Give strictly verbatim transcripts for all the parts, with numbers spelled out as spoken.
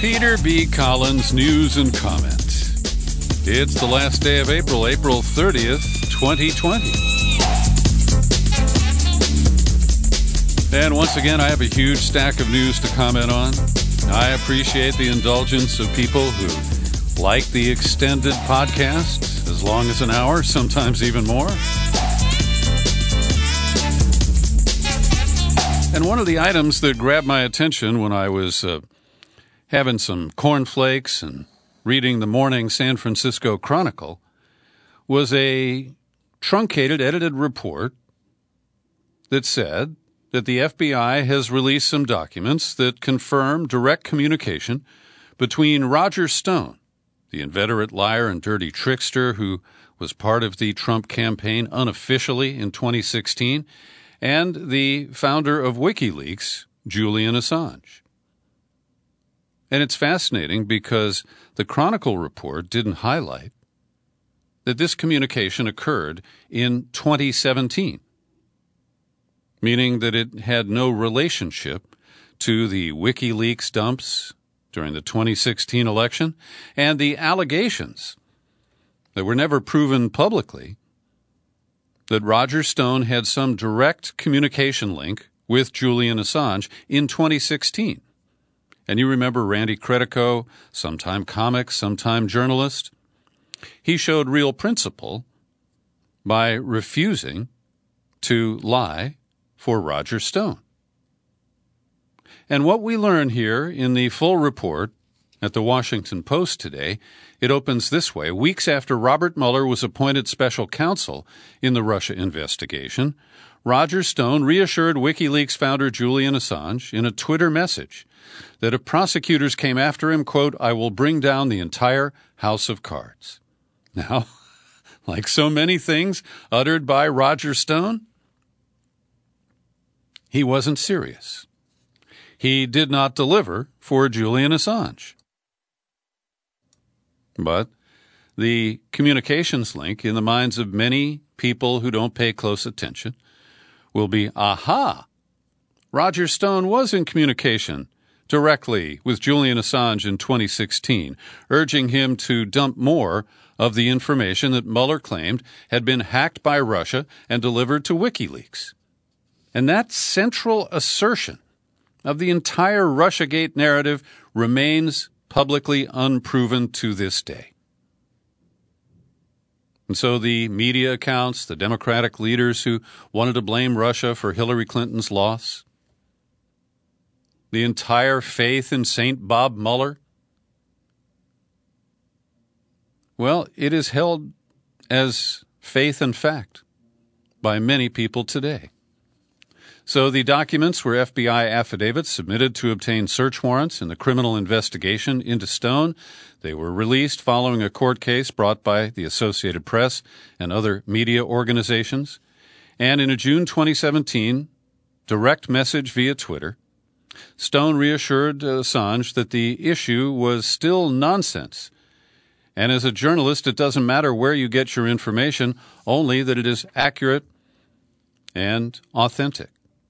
Peter B. Collins, News and Comment. It's the last day of April, April thirtieth, twenty twenty. And once again, I have a huge stack of news to comment on. I appreciate the indulgence of people who like the extended podcast, as long as an hour, sometimes even more. And one of the items that grabbed my attention when I was uh, having some cornflakes and reading the morning San Francisco Chronicle was a truncated, edited report that said that the F B I has released some documents that confirm direct communication between Roger Stone, the inveterate liar and dirty trickster who was part of the Trump campaign unofficially in twenty sixteen, and the founder of WikiLeaks, Julian Assange. And it's fascinating because the Chronicle report didn't highlight that this communication occurred in twenty seventeen, meaning that it had no relationship to the WikiLeaks dumps during the twenty sixteen election and the allegations that were never proven publicly that Roger Stone had some direct communication link with Julian Assange in twenty sixteen. And you remember Randy Credico, sometime comic, sometime journalist? He showed real principle by refusing to lie for Roger Stone. And what we learn here in the full report at the Washington Post today, it opens this way. Weeks after Robert Mueller was appointed special counsel in the Russia investigation, Roger Stone reassured WikiLeaks founder Julian Assange in a Twitter message that if prosecutors came after him, quote, I will bring down the entire house of cards. Now, like so many things uttered by Roger Stone, he wasn't serious. He did not deliver for Julian Assange. But the communications link in the minds of many people who don't pay close attention will be, aha, Roger Stone was in communication directly with Julian Assange in twenty sixteen, urging him to dump more of the information that Mueller claimed had been hacked by Russia and delivered to WikiLeaks. And that central assertion of the entire Russiagate narrative remains publicly unproven to this day. And so the media accounts, the Democratic leaders who wanted to blame Russia for Hillary Clinton's loss, the entire faith in Saint Bob Mueller, well, it is held as faith and fact by many people today. So the documents were F B I affidavits submitted to obtain search warrants in the criminal investigation into Stone. They were released following a court case brought by the Associated Press and other media organizations. And in a June twenty seventeen direct message via Twitter, Stone reassured Assange that the issue was still nonsense. And as a journalist, it doesn't matter where you get your information, only that it is accurate and authentic.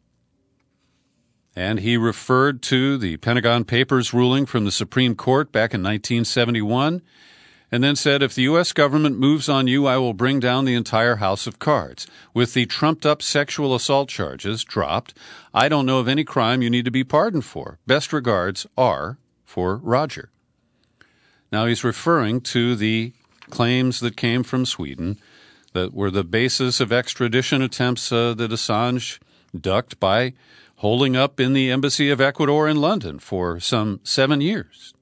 And he referred to the Pentagon Papers ruling from the Supreme Court back in nineteen seventy-one, and then said, if the U S government moves on you, I will bring down the entire house of cards. With the trumped-up sexual assault charges dropped, I don't know of any crime you need to be pardoned for. Best regards, R, for Roger. Now he's referring to the claims that came from Sweden that were the basis of extradition attempts uh, that Assange ducked by holding up in the Embassy of Ecuador in London for some seven years.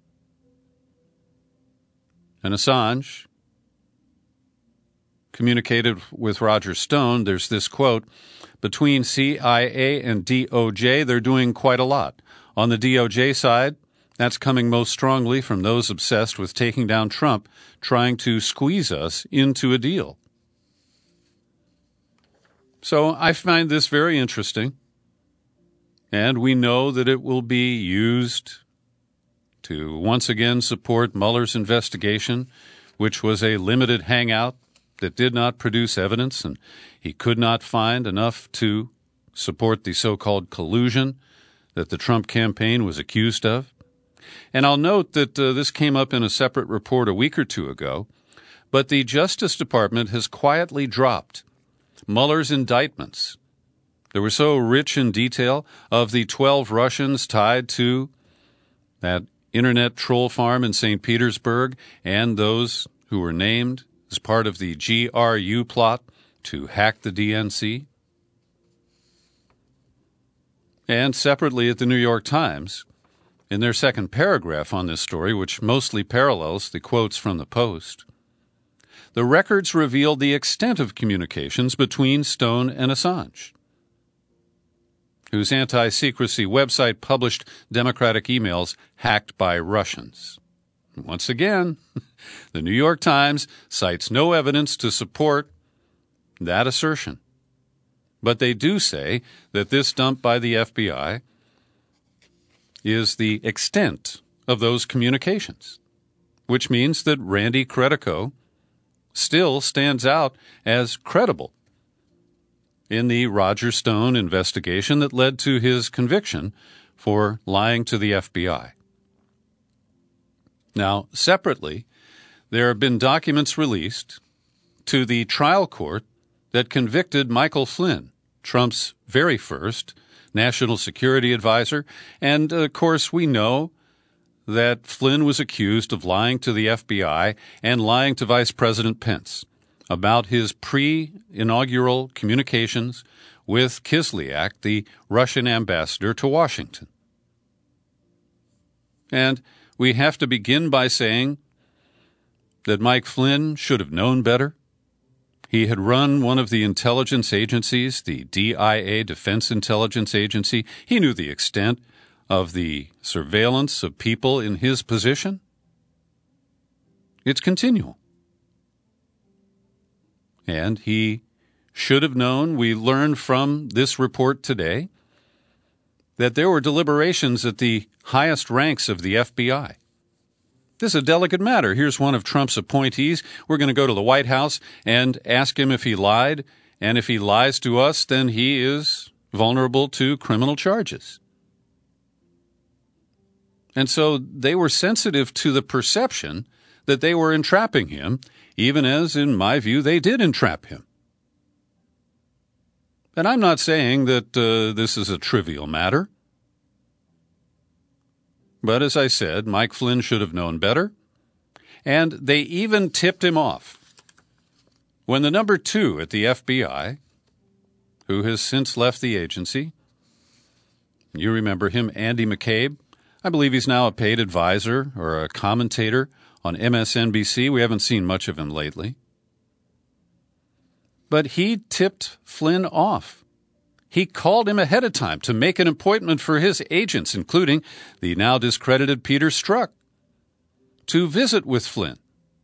And Assange communicated with Roger Stone. There's this quote, between C I A and D O J, they're doing quite a lot. On the D O J side, that's coming most strongly from those obsessed with taking down Trump, trying to squeeze us into a deal. So I find this very interesting. And we know that it will be used to once again support Mueller's investigation, which was a limited hangout that did not produce evidence, and he could not find enough to support the so-called collusion that the Trump campaign was accused of. And I'll note that uh, this came up in a separate report a week or two ago, but the Justice Department has quietly dropped Mueller's indictments. They were so rich in detail of the twelve Russians tied to that internet troll farm in Saint Petersburg and those who were named as part of the G R U plot to hack the D N C. And separately at the New York Times, in their second paragraph on this story, which mostly parallels the quotes from the Post, the records revealed the extent of communications between Stone and Assange, whose anti-secrecy website published Democratic emails hacked by Russians. Once again, the New York Times cites no evidence to support that assertion. But they do say that this dump by the F B I is the extent of those communications, which means that Randy Credico still stands out as credible in the Roger Stone investigation that led to his conviction for lying to the F B I. Now, separately, there have been documents released to the trial court that convicted Michael Flynn, Trump's very first national security advisor, and, of course, we know that Flynn was accused of lying to the F B I and lying to Vice President Pence about his pre-inaugural communications with Kislyak, the Russian ambassador to Washington. And we have to begin by saying that Mike Flynn should have known better. He had run one of the intelligence agencies, the D I A, Defense Intelligence Agency. He knew the extent of the surveillance of people in his position. It's continual. And he should have known, we learned from this report today, that there were deliberations at the highest ranks of the F B I. This is a delicate matter. Here's one of Trump's appointees. We're going to go to the White House and ask him if he lied, and if he lies to us, then he is vulnerable to criminal charges. And so they were sensitive to the perception that they were entrapping him, even as, in my view, they did entrap him. And I'm not saying that uh, this is a trivial matter. But as I said, Mike Flynn should have known better. And they even tipped him off when the number two at the F B I, who has since left the agency, you remember him, Andy McCabe. I believe he's now a paid advisor or a commentator on M S N B C. We haven't seen much of him lately. But he tipped Flynn off. He called him ahead of time to make an appointment for his agents, including the now discredited Peter Strzok, to visit with Flynn.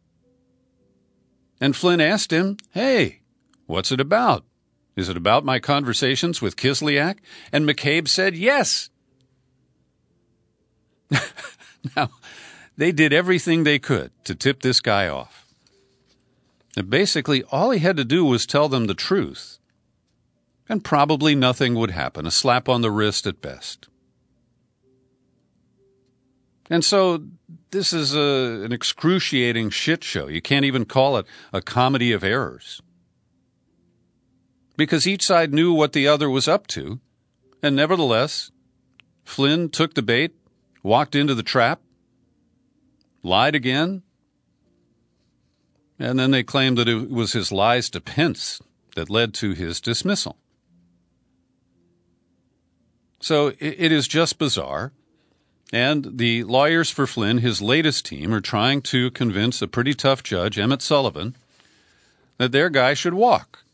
And Flynn asked him, hey, what's it about? Is it about my conversations with Kislyak? And McCabe said yes. Now, they did everything they could to tip this guy off. And basically, all he had to do was tell them the truth, and probably nothing would happen, a slap on the wrist at best. And so this is a, an excruciating shit show. You can't even call it a comedy of errors. Because each side knew what the other was up to, and nevertheless, Flynn took the bait, walked into the trap, lied again, and then they claimed that it was his lies to Pence that led to his dismissal. So it is just bizarre, and the lawyers for Flynn, his latest team, are trying to convince a pretty tough judge, Emmett Sullivan, that their guy should walk.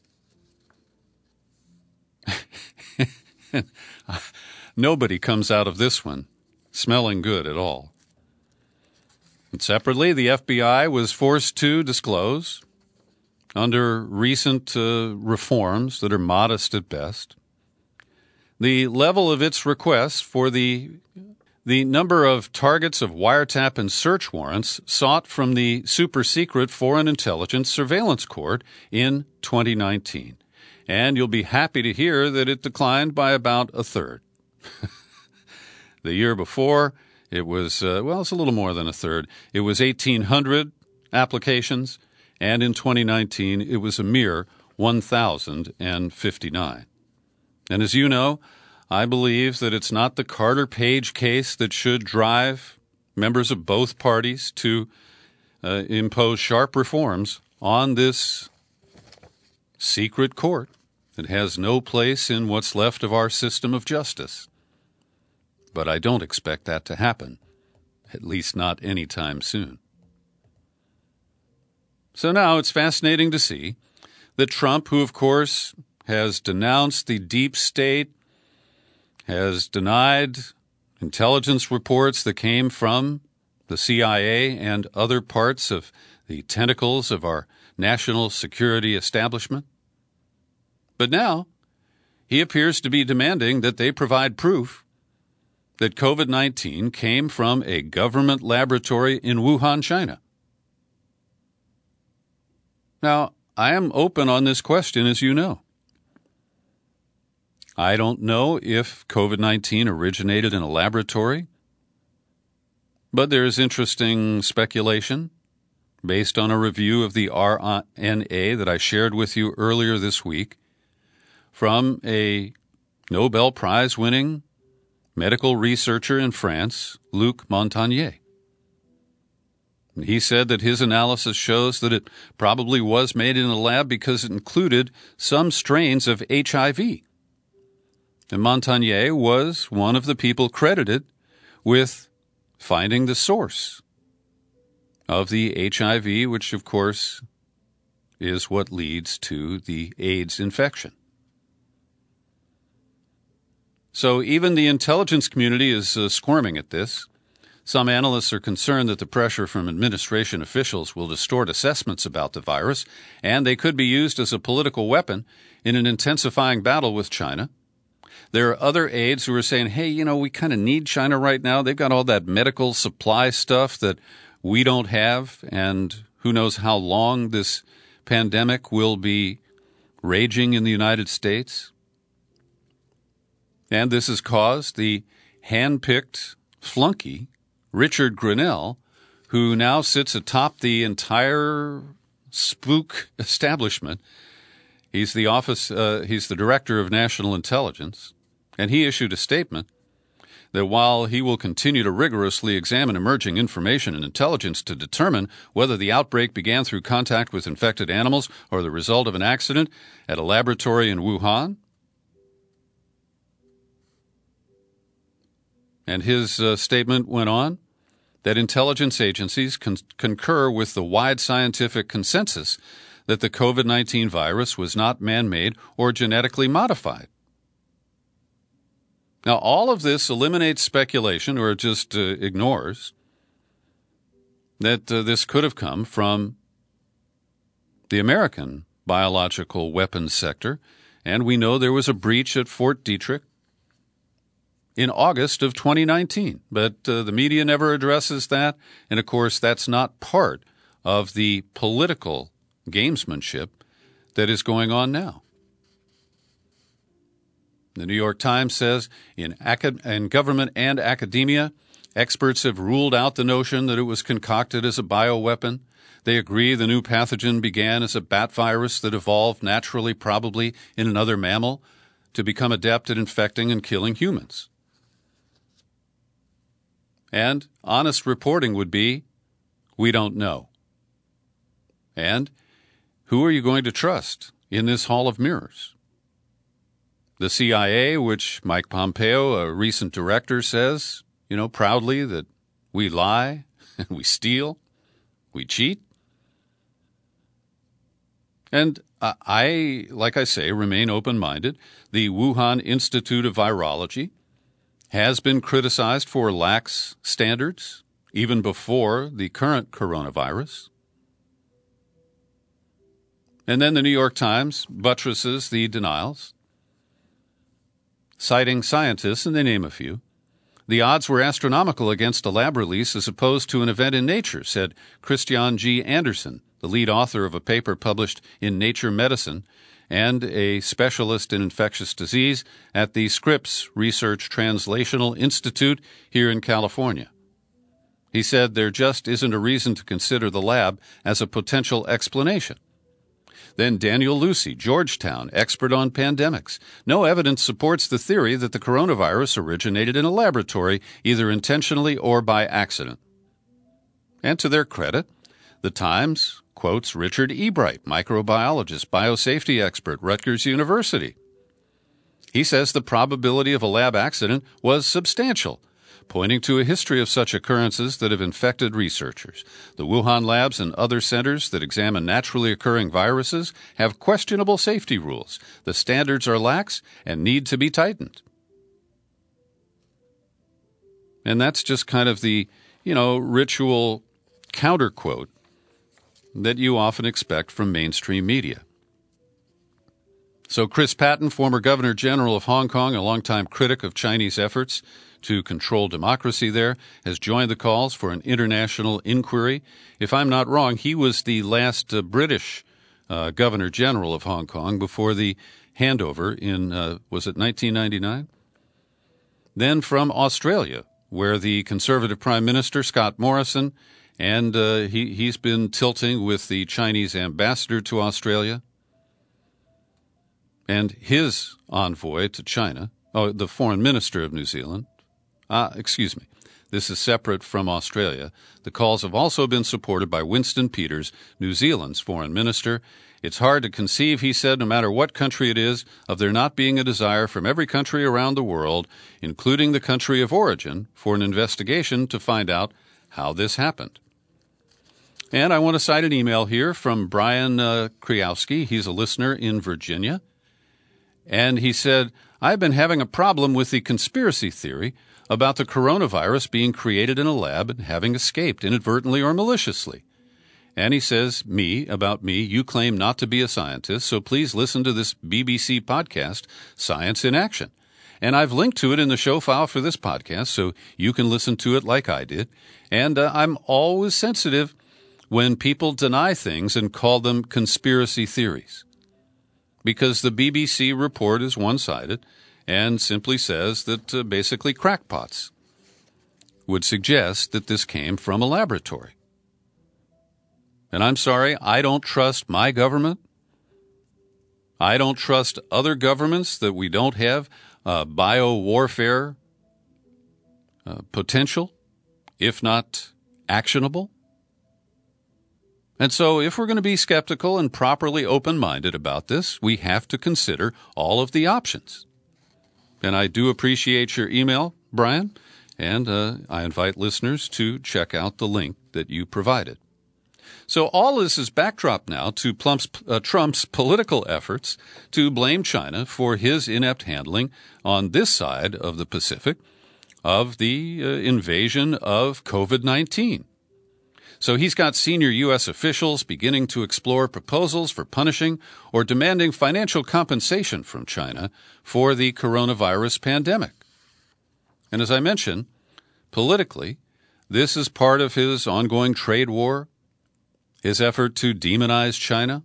Nobody comes out of this one smelling good at all. And separately, the F B I was forced to disclose, under recent uh, reforms that are modest at best, the level of its requests for the the number of targets of wiretap and search warrants sought from the super-secret Foreign Intelligence Surveillance Court in twenty nineteen. And you'll be happy to hear that it declined by about a third. The year before, It was, uh, well, it's a little more than a third. It was eighteen hundred applications, and in twenty nineteen, it was a mere one thousand fifty-nine. And as you know, I believe that it's not the Carter Page case that should drive members of both parties to uh, impose sharp reforms on this secret court that has no place in what's left of our system of justice. But I don't expect that to happen, at least not anytime soon. So now it's fascinating to see that Trump, who of course has denounced the deep state, has denied intelligence reports that came from the C I A and other parts of the tentacles of our national security establishment. But now he appears to be demanding that they provide proof that COVID nineteen came from a government laboratory in Wuhan, China. Now, I am open on this question, as you know. I don't know if COVID nineteen originated in a laboratory, but there is interesting speculation based on a review of the R N A that I shared with you earlier this week from a Nobel Prize-winning medical researcher in France, Luc Montagnier. He said that his analysis shows that it probably was made in a lab because it included some strains of H I V. And Montagnier was one of the people credited with finding the source of the H I V, which, of course, is what leads to the AIDS infection. So even the intelligence community is uh, squirming at this. Some analysts are concerned that the pressure from administration officials will distort assessments about the virus, and they could be used as a political weapon in an intensifying battle with China. There are other aides who are saying, hey, you know, we kind of need China right now. They've got all that medical supply stuff that we don't have, and who knows how long this pandemic will be raging in the United States. And this has caused the hand-picked flunky, Richard Grenell, who now sits atop the entire spook establishment. He's the office, uh, he's the director of national intelligence, and he issued a statement that while he will continue to rigorously examine emerging information and intelligence to determine whether the outbreak began through contact with infected animals or the result of an accident at a laboratory in Wuhan, and his uh, statement went on that intelligence agencies con- concur with the wide scientific consensus that the COVID nineteen virus was not man-made or genetically modified. Now, all of this eliminates speculation or just uh, ignores that uh, this could have come from the American biological weapons sector, and we know there was a breach at Fort Detrick in August of twenty nineteen, but uh, the media never addresses that, and of course that's not part of the political gamesmanship that is going on now. The New York Times says, in, acad- in government and academia, experts have ruled out the notion that it was concocted as a bioweapon. They agree the new pathogen began as a bat virus that evolved naturally, probably in another mammal, to become adept at infecting and killing humans. And honest reporting would be, we don't know. And who are you going to trust in this hall of mirrors? The C I A, which Mike Pompeo, a recent director, says, you know, proudly that we lie, we steal, we cheat. And I, like I say, remain open-minded. The Wuhan Institute of Virology has been criticized for lax standards, even before the current coronavirus. And then the New York Times buttresses the denials, citing scientists, and they name a few. The odds were astronomical against a lab release as opposed to an event in Nature, said Christian G. Anderson, the lead author of a paper published in Nature Medicine and a specialist in infectious disease at the Scripps Research Translational Institute here in California. He said there just isn't a reason to consider the lab as a potential explanation. Then Daniel Lucy, Georgetown, expert on pandemics. No evidence supports the theory that the coronavirus originated in a laboratory, either intentionally or by accident. And to their credit, The Times quotes Richard Ebright, microbiologist, biosafety expert, Rutgers University. He says the probability of a lab accident was substantial, pointing to a history of such occurrences that have infected researchers. The Wuhan labs and other centers that examine naturally occurring viruses have questionable safety rules. The standards are lax and need to be tightened. And that's just kind of the, you know, ritual counterquote that you often expect from mainstream media. So Chris Patten, former Governor General of Hong Kong, a longtime critic of Chinese efforts to control democracy there, has joined the calls for an international inquiry. If I'm not wrong, he was the last uh, British uh, Governor General of Hong Kong before the handover in, uh, was it nineteen ninety-nine? Then from Australia, where the Conservative Prime Minister, Scott Morrison, and uh, he, he's been tilting with the Chinese ambassador to Australia and his envoy to China, oh, the foreign minister of New Zealand. Ah, excuse me. This is separate from Australia. The calls have also been supported by Winston Peters, New Zealand's foreign minister. It's hard to conceive, he said, no matter what country it is, of there not being a desire from every country around the world, including the country of origin, for an investigation to find out how this happened. And I want to cite an email here from Brian uh, Kriowski. He's a listener in Virginia. And he said, I've been having a problem with the conspiracy theory about the coronavirus being created in a lab and having escaped inadvertently or maliciously. And he says, me, about me, you claim not to be a scientist, so please listen to this B B C podcast, Science in Action. And I've linked to it in the show file for this podcast, so you can listen to it like I did. And uh, I'm always sensitive when people deny things and call them conspiracy theories, because the B B C report is one-sided and simply says that uh, basically crackpots would suggest that this came from a laboratory. And I'm sorry, I don't trust my government. I don't trust other governments that we don't have uh, bio-warfare uh, potential, if not actionable. And so if we're going to be skeptical and properly open-minded about this, we have to consider all of the options. And I do appreciate your email, Brian, and uh, I invite listeners to check out the link that you provided. So all this is backdrop now to Plump's, uh, Trump's political efforts to blame China for his inept handling on this side of the Pacific of the uh, invasion of COVID nineteen. So he's got senior U S officials beginning to explore proposals for punishing or demanding financial compensation from China for the coronavirus pandemic. And as I mentioned, politically, this is part of his ongoing trade war, his effort to demonize China,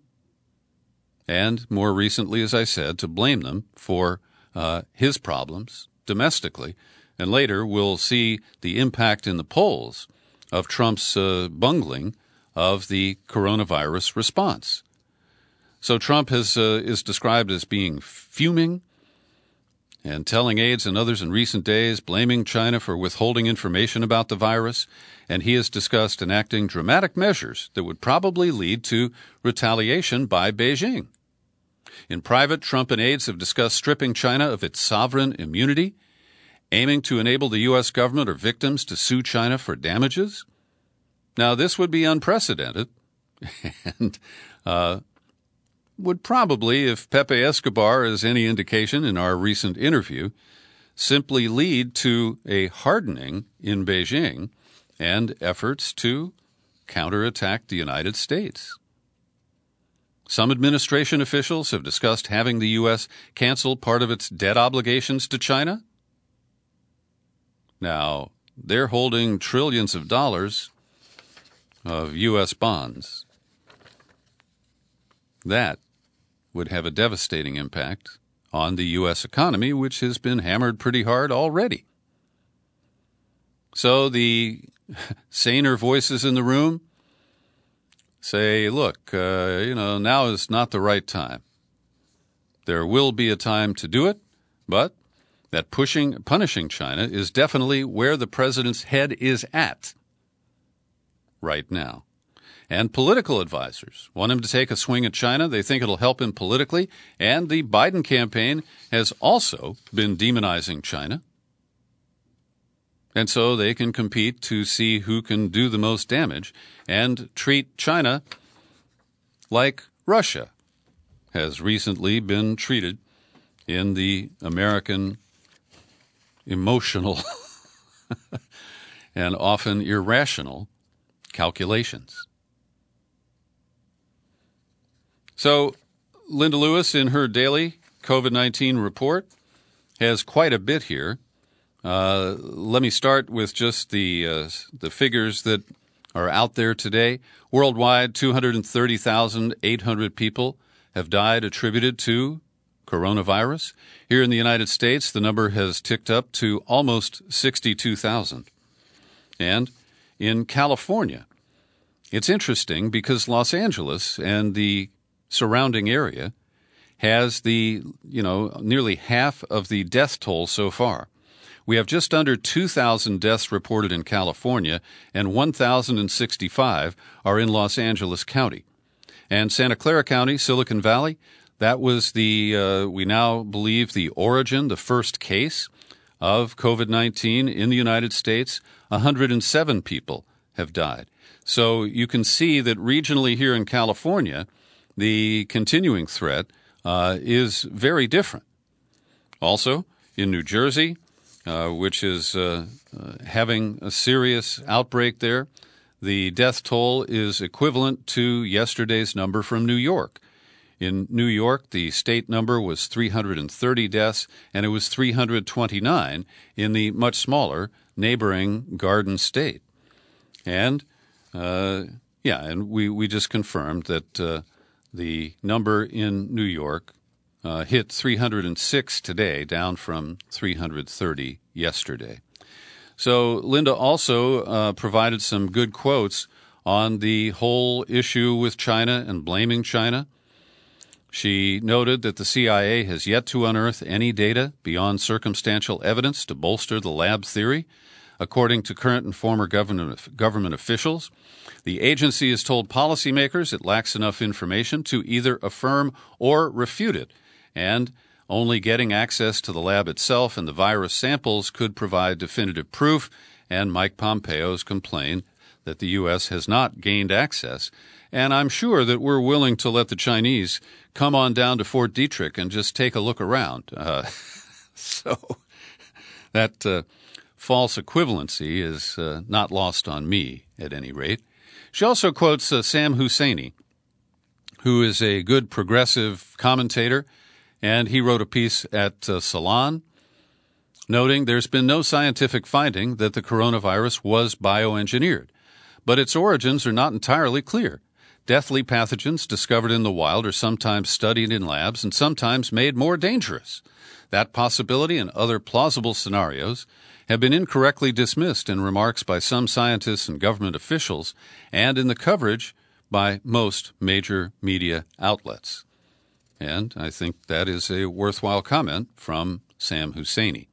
and more recently, as I said, to blame them for uh, his problems domestically. And later, we'll see the impact in the polls of Trump's uh, bungling of the coronavirus response. So Trump has, uh, is described as being fuming and telling aides and others in recent days, blaming China for withholding information about the virus, and he has discussed enacting dramatic measures that would probably lead to retaliation by Beijing. In private, Trump and aides have discussed stripping China of its sovereign immunity, aiming to enable the U S government or victims to sue China for damages. Now, this would be unprecedented and uh, would probably, if Pepe Escobar is any indication in our recent interview, simply lead to a hardening in Beijing and efforts to counterattack the United States. Some administration officials have discussed having the U S cancel part of its debt obligations to China. Now, they're holding trillions of dollars of U S bonds. That would have a devastating impact on the U S economy, which has been hammered pretty hard already. So the saner voices in the room say, look, uh, you know, now is not the right time. There will be a time to do it, but that pushing, punishing China is definitely where the president's head is at right now. And political advisors want him to take a swing at China. They think it'll help him politically. And the Biden campaign has also been demonizing China. And so they can compete to see who can do the most damage and treat China like Russia has recently been treated in the American emotional and often irrational calculations. So Linda Lewis, in her daily COVID nineteen report, has quite a bit here. Uh, let me start with just the uh, the figures that are out there today. Worldwide, two hundred thirty thousand eight hundred people have died attributed to coronavirus. Here in the United States, the number has ticked up to almost sixty-two thousand. And in California, it's interesting because Los Angeles and the surrounding area has the, you know, nearly half of the death toll so far. We have just under two thousand deaths reported in California, and one thousand sixty-five are in Los Angeles County. And Santa Clara County, Silicon Valley, that was the, uh, we now believe, the origin, the first case of COVID nineteen in the United States. one hundred seven people have died. So you can see that regionally here in California, the continuing threat uh, is very different. Also, in New Jersey, uh, which is uh, uh, having a serious outbreak there, the death toll is equivalent to yesterday's number from New York. In New York, the state number was three hundred thirty deaths, and it was three hundred twenty-nine in the much smaller neighboring Garden State. And, uh, yeah, and we, we just confirmed that uh, the number in New York uh, hit three hundred six today, down from three hundred thirty yesterday. So Linda also uh, provided some good quotes on the whole issue with China and blaming China. She noted that the C I A has yet to unearth any data beyond circumstantial evidence to bolster the lab theory. According to current and former government, government officials, the agency has told policymakers it lacks enough information to either affirm or refute it, and only getting access to the lab itself and the virus samples could provide definitive proof, and Mike Pompeo's complained that the U S has not gained access. And I'm sure that we're willing to let the Chinese come on down to Fort Detrick and just take a look around. Uh, so that uh, false equivalency is uh, not lost on me, at any rate. She also quotes uh, Sam Husseini, who is a good progressive commentator, and he wrote a piece at uh, Salon, noting there's been no scientific finding that the coronavirus was bioengineered, but its origins are not entirely clear. Deathly pathogens discovered in the wild are sometimes studied in labs and sometimes made more dangerous. That possibility and other plausible scenarios have been incorrectly dismissed in remarks by some scientists and government officials and in the coverage by most major media outlets. And I think that is a worthwhile comment from Sam Husseini.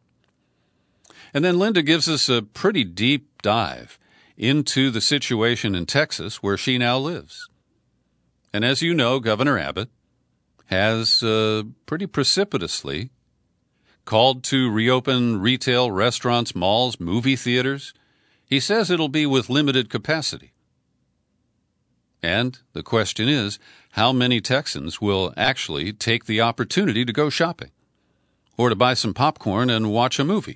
And then Linda gives us a pretty deep dive into the situation in Texas where she now lives. And as you know, Governor Abbott has uh, pretty precipitously called to reopen retail, restaurants, malls, movie theaters. He says it'll be with limited capacity. And the question is, how many Texans will actually take the opportunity to go shopping or to buy some popcorn and watch a movie?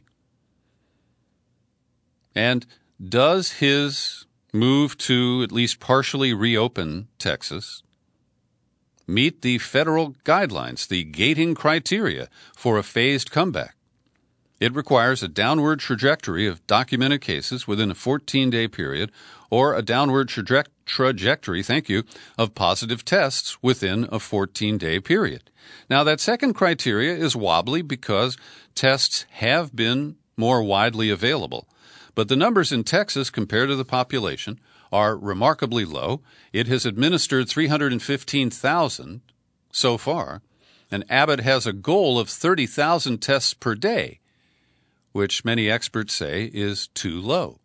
And does his move to at least partially reopen Texas meet the federal guidelines, the gating criteria for a phased comeback? It requires a downward trajectory of documented cases within a fourteen-day period or a downward traje- trajectory, thank you, of positive tests within a fourteen-day period. Now, that second criteria is wobbly because tests have been more widely available. But the numbers in Texas compared to the population are remarkably low. It has administered three hundred fifteen thousand so far, and Abbott has a goal of thirty thousand tests per day, which many experts say is too low.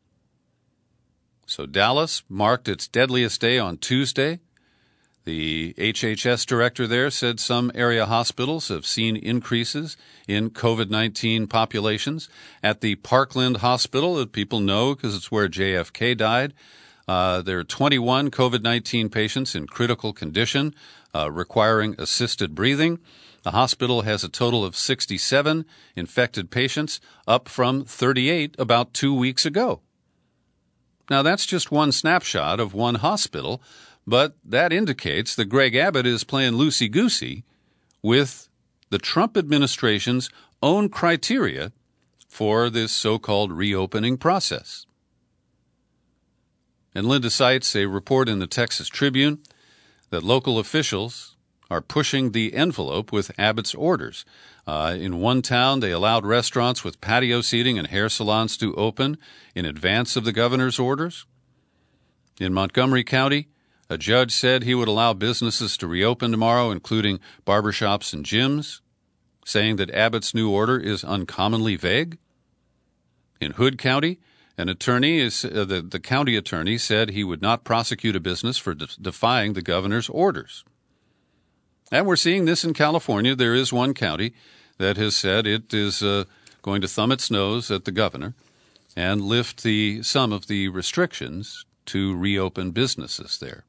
So Dallas marked its deadliest day on Tuesday. The H H S director there said some area hospitals have seen increases in COVID nineteen populations. At the Parkland Hospital, that people know because it's where J F K died, uh, there are twenty-one COVID nineteen patients in critical condition uh, requiring assisted breathing. The hospital has a total of sixty-seven infected patients, up from thirty-eight about two weeks ago. Now, that's just one snapshot of one hospital, but that indicates that Greg Abbott is playing loosey-goosey with the Trump administration's own criteria for this so-called reopening process. And Linda cites a report in the Texas Tribune that local officials are pushing the envelope with Abbott's orders. Uh, in one town, they allowed restaurants with patio seating and hair salons to open in advance of the governor's orders. In Montgomery County, a judge said he would allow businesses to reopen tomorrow, including barbershops and gyms, saying that Abbott's new order is uncommonly vague. In Hood County, an attorney is uh, the, the county attorney said he would not prosecute a business for de- defying the governor's orders. And we're seeing this in California. There is one county that has said it is uh, going to thumb its nose at the governor and lift the some of the restrictions to reopen businesses there.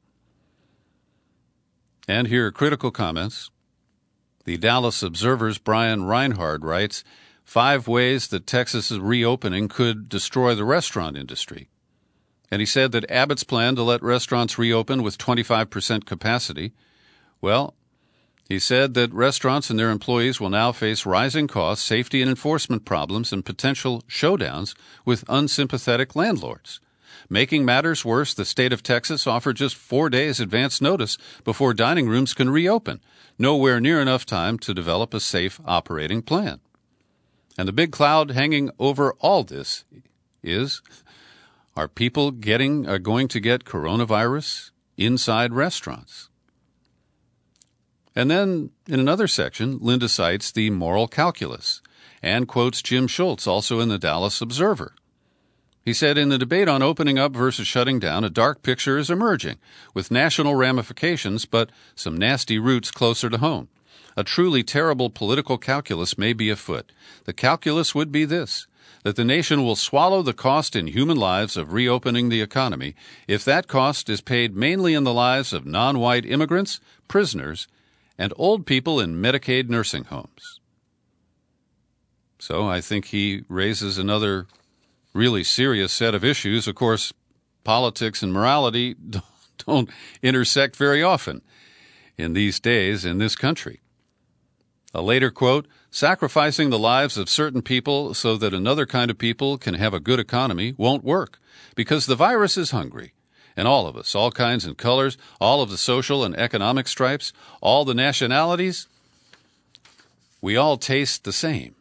And here are critical comments. The Dallas Observer's Brian Reinhard writes, five ways that Texas's reopening could destroy the restaurant industry. And he said that Abbott's plan to let restaurants reopen with twenty-five percent capacity, well, he said that restaurants and their employees will now face rising costs, safety and enforcement problems, and potential showdowns with unsympathetic landlords. Making matters worse, the state of Texas offered just four days advance notice before dining rooms can reopen, nowhere near enough time to develop a safe operating plan. And the big cloud hanging over all this is, are people getting are going to get coronavirus inside restaurants? And then, in another section, Linda cites the moral calculus and quotes Jim Schultz, also in the Dallas Observer. He said, in the debate on opening up versus shutting down, a dark picture is emerging, with national ramifications but some nasty roots closer to home. A truly terrible political calculus may be afoot. The calculus would be this, that the nation will swallow the cost in human lives of reopening the economy if that cost is paid mainly in the lives of non-white immigrants, prisoners, and old people in Medicaid nursing homes. So I think he raises another really serious set of issues. Of course, politics and morality don't intersect very often in these days in this country. A later quote, sacrificing the lives of certain people so that another kind of people can have a good economy won't work because the virus is hungry. And all of us, all kinds and colors, all of the social and economic stripes, all the nationalities, we all taste the same.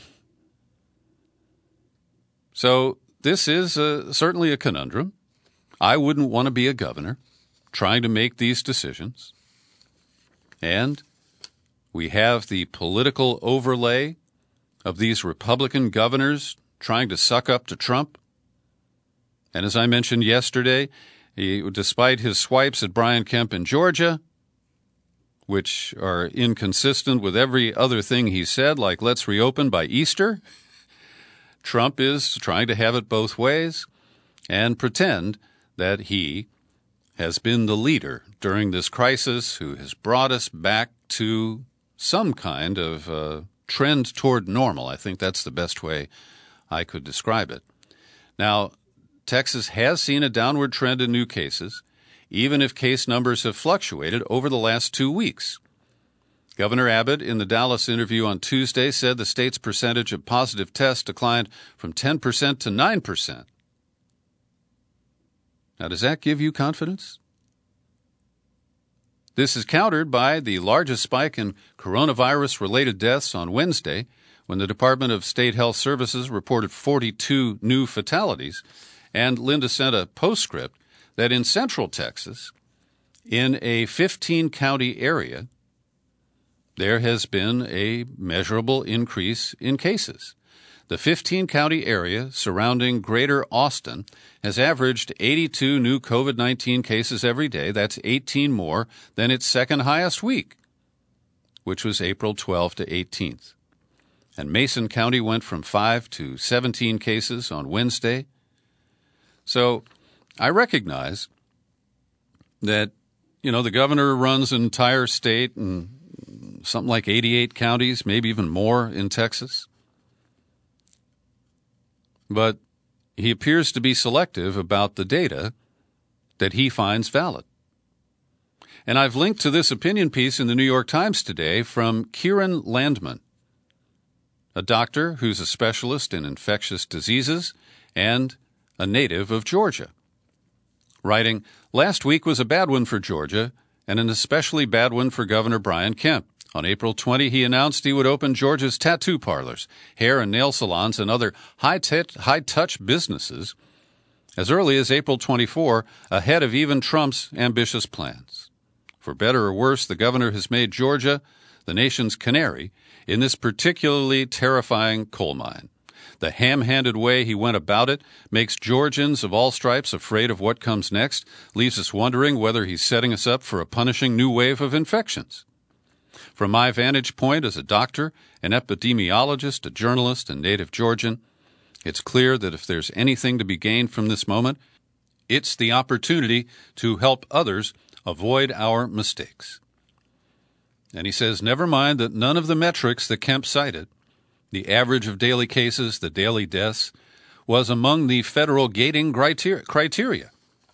So this is uh, certainly a conundrum. I wouldn't want to be a governor trying to make these decisions. And we have the political overlay of these Republican governors trying to suck up to Trump. And as I mentioned yesterday, he, despite his swipes at Brian Kemp in Georgia, which are inconsistent with every other thing he said, like let's reopen by Easter, Trump is trying to have it both ways and pretend that he has been the leader during this crisis who has brought us back to some kind of uh, trend toward normal. I think that's the best way I could describe it. Now, Texas has seen a downward trend in new cases, even if case numbers have fluctuated over the last two weeks. Governor Abbott, in the Dallas interview on Tuesday, said the state's percentage of positive tests declined from ten percent to nine percent. Now, does that give you confidence? This is countered by the largest spike in coronavirus-related deaths on Wednesday, when the Department of State Health Services reported forty-two new fatalities, and Linda sent a postscript that in Central Texas, in a fifteen-county area, there has been a measurable increase in cases. The fifteen-county area surrounding Greater Austin has averaged eighty-two new COVID nineteen cases every day. That's eighteen more than its second highest week, which was April twelfth to eighteenth. And Mason County went from five to seventeen cases on Wednesday. So I recognize that, you know, the governor runs an entire state and something like eighty-eight counties, maybe even more in Texas. But he appears to be selective about the data that he finds valid. And I've linked to this opinion piece in the New York Times today from Kieran Landman, a doctor who's a specialist in infectious diseases and a native of Georgia, writing, "Last week was a bad one for Georgia and an especially bad one for Governor Brian Kemp. On April twentieth, he announced he would open Georgia's tattoo parlors, hair and nail salons, and other high-touch, high-touch businesses as early as April twenty-fourth, ahead of even Trump's ambitious plans. For better or worse, the governor has made Georgia the nation's canary in this particularly terrifying coal mine. The ham-handed way he went about it makes Georgians of all stripes afraid of what comes next, leaves us wondering whether he's setting us up for a punishing new wave of infections. From my vantage point as a doctor, an epidemiologist, a journalist, and native Georgian, it's clear that if there's anything to be gained from this moment, it's the opportunity to help others avoid our mistakes." And he says, never mind that none of the metrics that Kemp cited, the average of daily cases, the daily deaths, was among the federal gating criteria.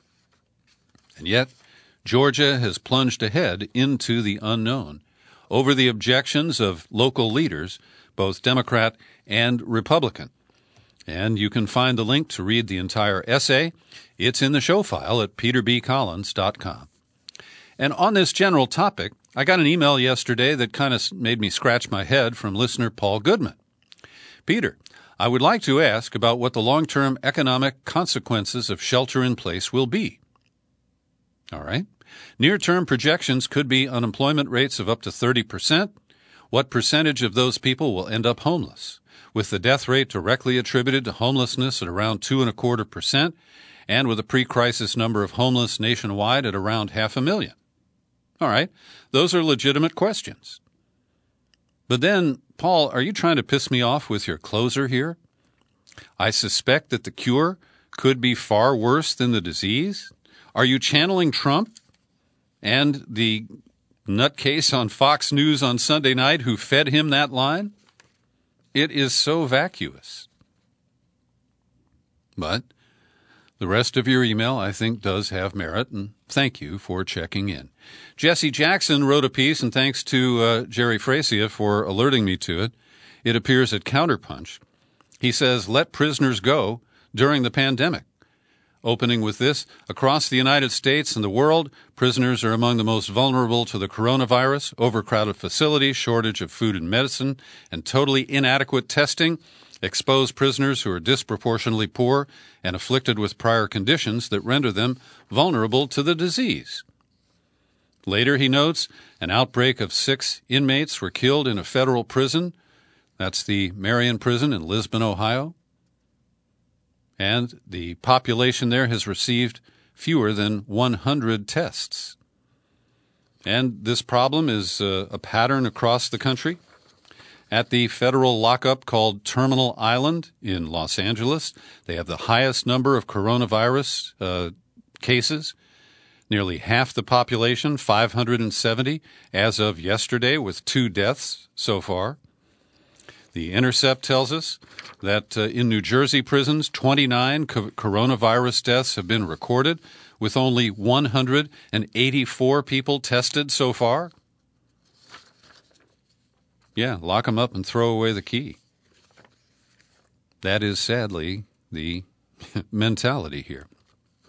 And yet, Georgia has plunged ahead into the unknown over the objections of local leaders, both Democrat and Republican. And you can find the link to read the entire essay. It's in the show file at peter b collins dot com. And on this general topic, I got an email yesterday that kind of made me scratch my head from listener Paul Goodman. "Peter, I would like to ask about what the long-term economic consequences of shelter in place will be." All right. "Near-term projections could be unemployment rates of up to thirty percent. What percentage of those people will end up homeless? With the death rate directly attributed to homelessness at around two and a quarter percent, and with a pre-crisis number of homeless nationwide at around half a million." All right, those are legitimate questions. But then, Paul, are you trying to piss me off with your closer here? "I suspect that the cure could be far worse than the disease." Are you channeling Trump and the nutcase on Fox News on Sunday night who fed him that line? It is so vacuous. But the rest of your email, I think, does have merit, and thank you for checking in. Jesse Jackson wrote a piece, and thanks to uh, Jerry Fracia for alerting me to it. It appears at Counterpunch. He says, "Let prisoners go during the pandemic." Opening with this, "Across the United States and the world, prisoners are among the most vulnerable to the coronavirus. Overcrowded facilities, shortage of food and medicine, and totally inadequate testing expose prisoners who are disproportionately poor and afflicted with prior conditions that render them vulnerable to the disease." Later, he notes, an outbreak of six inmates were killed in a federal prison. That's the Marion Prison in Lisbon, Ohio. And the population there has received fewer than one hundred tests. And this problem is uh, a pattern across the country. At the federal lockup called Terminal Island in Los Angeles, they have the highest number of coronavirus uh, cases. Nearly half the population, five hundred seventy, as of yesterday, with two deaths so far. The Intercept tells us that uh, in New Jersey prisons, twenty-nine co- coronavirus deaths have been recorded, with only one hundred eighty-four people tested so far. Yeah, lock them up and throw away the key. That is sadly the mentality here.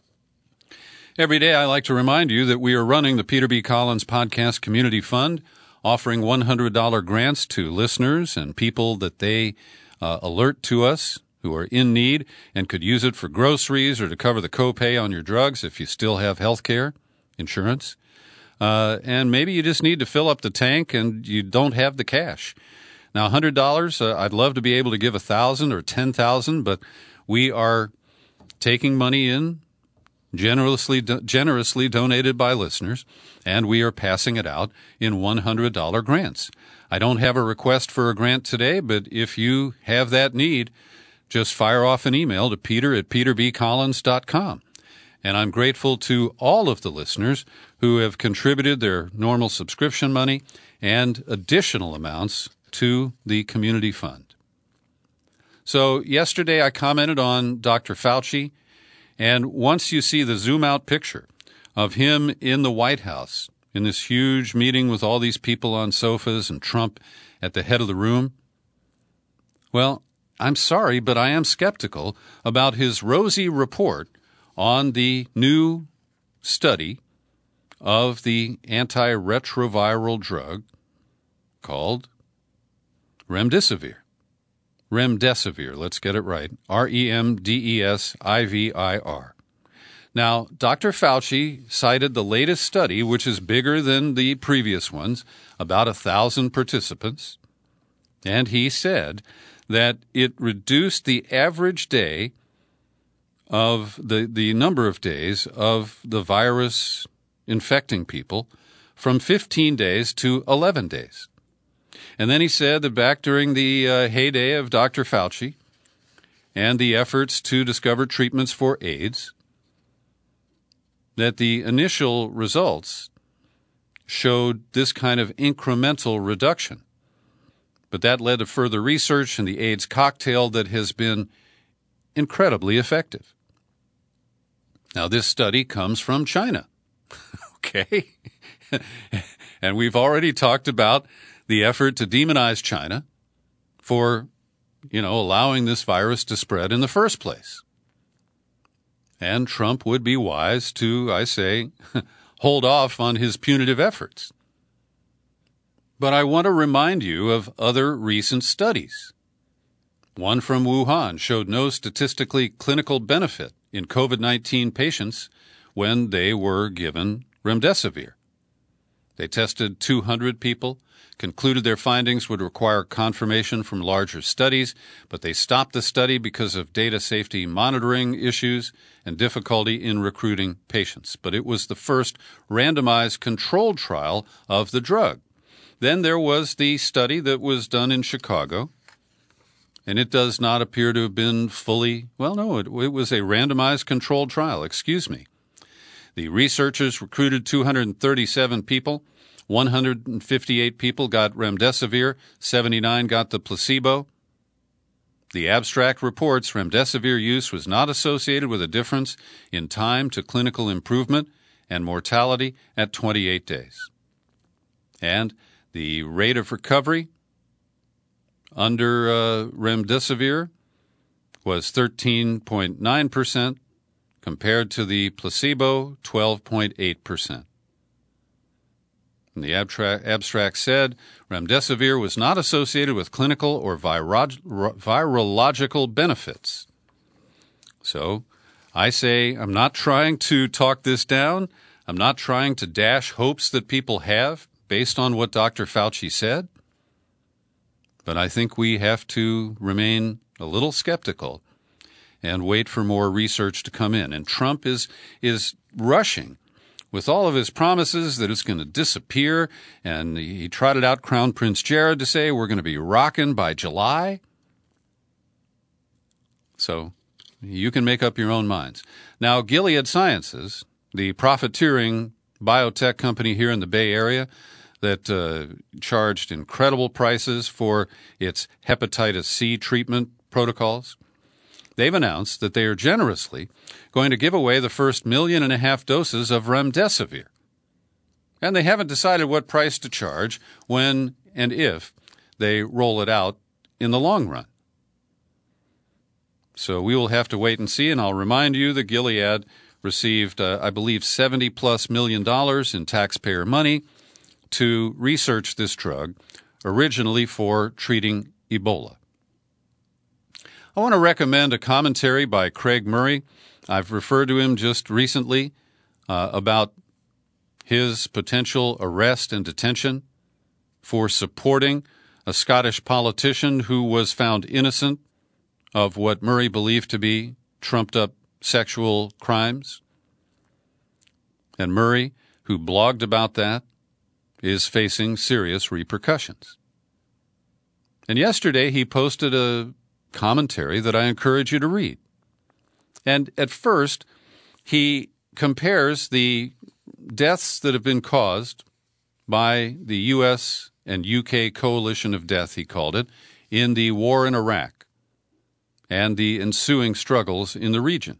Every day I like to remind you that we are running the Peter B. Collins Podcast Community Fund offering one hundred dollars grants to listeners and people that they uh, alert to us who are in need and could use it for groceries or to cover the copay on your drugs if you still have health care insurance. Uh, and maybe you just need to fill up the tank and you don't have the cash. Now, one hundred dollars, uh, I'd love to be able to give one thousand dollars or ten thousand dollars, but we are taking money in generously generously donated by listeners, and we are passing it out in one hundred dollars grants. I don't have a request for a grant today, but if you have that need, just fire off an email to peter at peter b collins dot com. And I'm grateful to all of the listeners who have contributed their normal subscription money and additional amounts to the community fund. So yesterday I commented on Doctor Fauci, and once you see the zoom-out picture of him in the White House in this huge meeting with all these people on sofas and Trump at the head of the room, well, I'm sorry, but I am skeptical about his rosy report on the new study of the antiretroviral drug called remdesivir. Remdesivir, let's get it right. R E M D E S I V I R. Now, Doctor Fauci cited the latest study, which is bigger than the previous ones, about a thousand participants, and he said that it reduced the average day of the, the number of days of the virus infecting people from fifteen days to eleven days. And then he said that back during the uh, heyday of Doctor Fauci and the efforts to discover treatments for AIDS, that the initial results showed this kind of incremental reduction. But that led to further research and the AIDS cocktail that has been incredibly effective. Now, this study comes from China, okay? And we've already talked about the effort to demonize China for, you know, allowing this virus to spread in the first place. And Trump would be wise to, I say, hold off on his punitive efforts. But I want to remind you of other recent studies. One from Wuhan showed no statistically clinical benefit in COVID nineteen patients when they were given remdesivir. They tested two hundred people, concluded their findings would require confirmation from larger studies, but they stopped the study because of data safety monitoring issues and difficulty in recruiting patients. But it was the first randomized controlled trial of the drug. Then there was the study that was done in Chicago, and it does not appear to have been fully, well, no, it, it was a randomized controlled trial, excuse me. The researchers recruited two hundred thirty-seven people. one hundred fifty-eight people got remdesivir, seventy-nine got the placebo. The abstract reports remdesivir use was not associated with a difference in time to clinical improvement and mortality at twenty-eight days. And the rate of recovery under uh, remdesivir was thirteen point nine percent compared to the placebo, twelve point eight percent. And the abstract, abstract said remdesivir was not associated with clinical or viro- virological benefits. So I say I'm not trying to talk this down. I'm not trying to dash hopes that people have based on what Doctor Fauci said. But I think we have to remain a little skeptical and wait for more research to come in. And Trump is is rushing with all of his promises that it's going to disappear. And he trotted out Crown Prince Jared to say we're going to be rocking by July. So you can make up your own minds. Now, Gilead Sciences, the profiteering biotech company here in the Bay Area that uh, charged incredible prices for its hepatitis C treatment protocols, they've announced that they are generously going to give away the first million and a half doses of remdesivir. And they haven't decided what price to charge when and if they roll it out in the long run. So we will have to wait and see, and I'll remind you that Gilead received, uh, I believe, seventy plus million dollars in taxpayer money to research this drug, originally for treating Ebola. I want to recommend a commentary by Craig Murray. I've referred to him just recently uh, about his potential arrest and detention for supporting a Scottish politician who was found innocent of what Murray believed to be trumped-up sexual crimes. And Murray, who blogged about that, is facing serious repercussions. And yesterday he posted a commentary that I encourage you to read. And at first, he compares the deaths that have been caused by the U S and U K coalition of death, he called it, in the war in Iraq and the ensuing struggles in the region.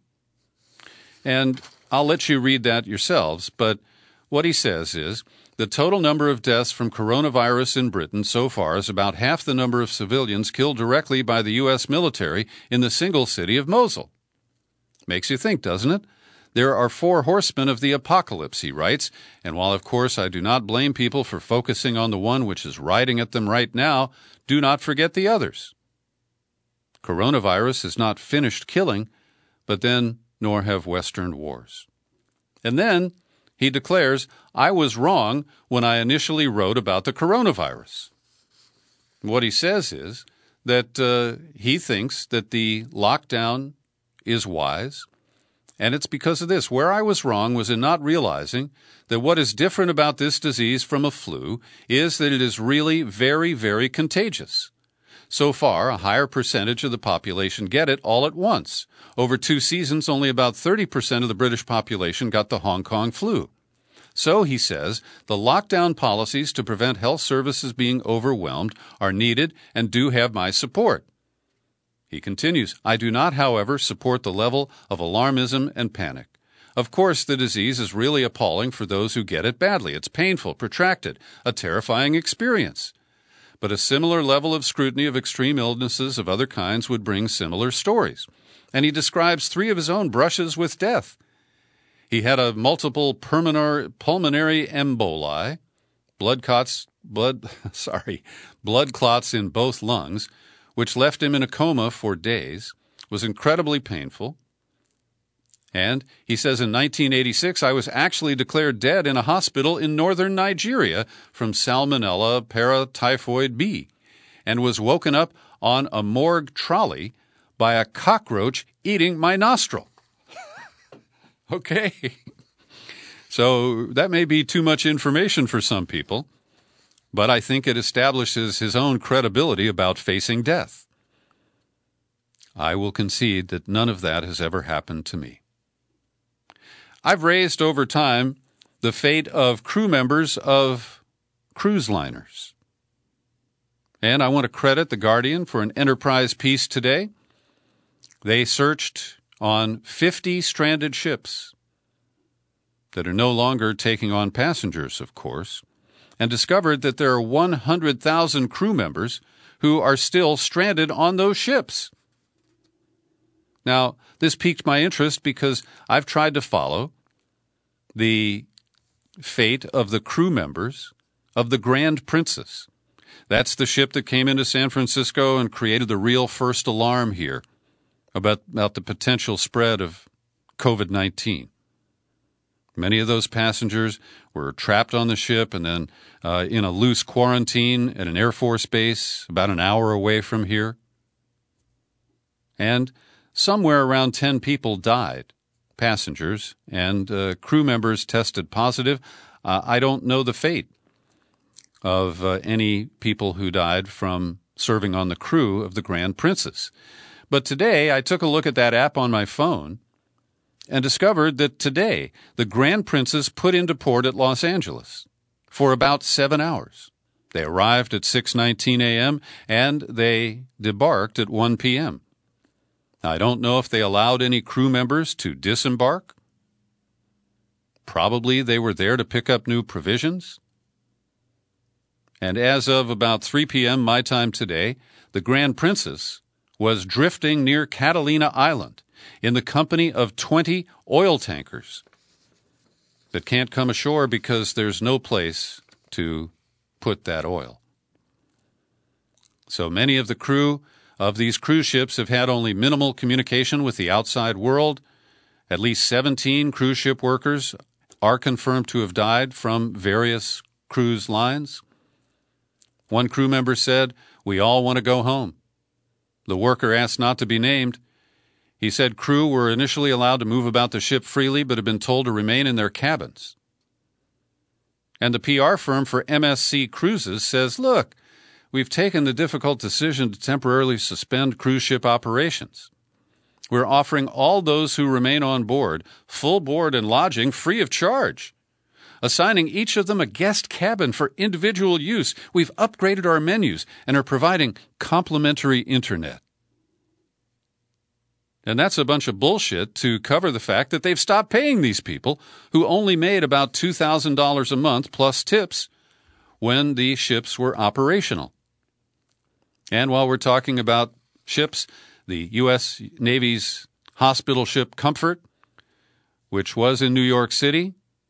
And I'll let you read that yourselves, but what he says is, the total number of deaths from coronavirus in Britain so far is about half the number of civilians killed directly by the U S military in the single city of Mosul. Makes you think, doesn't it? There are four horsemen of the apocalypse, he writes, and while of course I do not blame people for focusing on the one which is riding at them right now, do not forget the others. Coronavirus has not finished killing, but then nor have Western wars. And then he declares, I was wrong when I initially wrote about the coronavirus. What he says is that uh, he thinks that the lockdown is wise, and it's because of this. Where I was wrong was in not realizing that what is different about this disease from a flu is that it is really very, very contagious. So far, a higher percentage of the population get it all at once. Over two seasons, only about thirty percent of the British population got the Hong Kong flu. So, he says, the lockdown policies to prevent health services being overwhelmed are needed and do have my support. He continues, I do not, however, support the level of alarmism and panic. Of course, the disease is really appalling for those who get it badly. It's painful, protracted, a terrifying experience. But a similar level of scrutiny of extreme illnesses of other kinds would bring similar stories. And he describes three of his own brushes with death. He had a multiple pulmonary, pulmonary emboli, blood clots, blood, sorry, blood clots in both lungs, which left him in a coma for days, was incredibly painful. And he says in nineteen eighty-six, I was actually declared dead in a hospital in northern Nigeria from Salmonella paratyphoid B, and was woken up on a morgue trolley by a cockroach eating my nostril. Okay. So that may be too much information for some people, but I think it establishes his own credibility about facing death. I will concede that none of that has ever happened to me. I've raised over time the fate of crew members of cruise liners. And I want to credit The Guardian for an Enterprise piece today. They searched on fifty stranded ships that are no longer taking on passengers, of course, and discovered that there are one hundred thousand crew members who are still stranded on those ships. Now, this piqued my interest because I've tried to follow the fate of the crew members of the Grand Princess. That's the ship that came into San Francisco and created the real first alarm here about, about the potential spread of COVID nineteen. Many of those passengers were trapped on the ship and then uh, in a loose quarantine at an Air Force base about an hour away from here. And somewhere around ten people died, passengers, and uh, crew members tested positive. Uh, I don't know the fate of uh, any people who died from serving on the crew of the Grand Princess. But today I took a look at that app on my phone and discovered that today the Grand Princess put into port at Los Angeles for about seven hours. They arrived at six nineteen a.m. and they debarked at one p.m. I don't know if they allowed any crew members to disembark. Probably they were there to pick up new provisions. And as of about three p.m. my time today, the Grand Princess was drifting near Catalina Island in the company of twenty oil tankers that can't come ashore because there's no place to put that oil. So many of the crew of these cruise ships have had only minimal communication with the outside world. At least seventeen cruise ship workers are confirmed to have died from various cruise lines. One crew member said, "We all want to go home." The worker asked not to be named. He said crew were initially allowed to move about the ship freely, but had been told to remain in their cabins. And the P R firm for M S C Cruises says, look, we've taken the difficult decision to temporarily suspend cruise ship operations. We're offering all those who remain on board full board and lodging free of charge, assigning each of them a guest cabin for individual use. We've upgraded our menus and are providing complimentary internet. And that's a bunch of bullshit to cover the fact that they've stopped paying these people who only made about two thousand dollars a month plus tips when the ships were operational. And while we're talking about ships, the U S Navy's hospital ship Comfort, which was in New York City,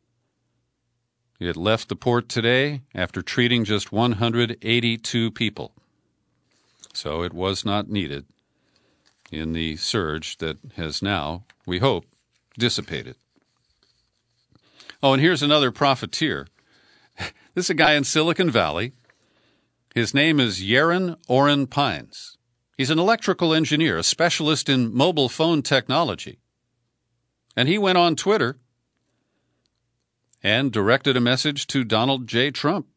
it left the port today after treating just one hundred eighty-two people. So it was not needed in the surge that has now, we hope, dissipated. Oh, and here's another profiteer. This is a guy in Silicon Valley. His name is Yaron Oren Pines. He's an electrical engineer, a specialist in mobile phone technology. And he went on Twitter and directed a message to Donald J. Trump.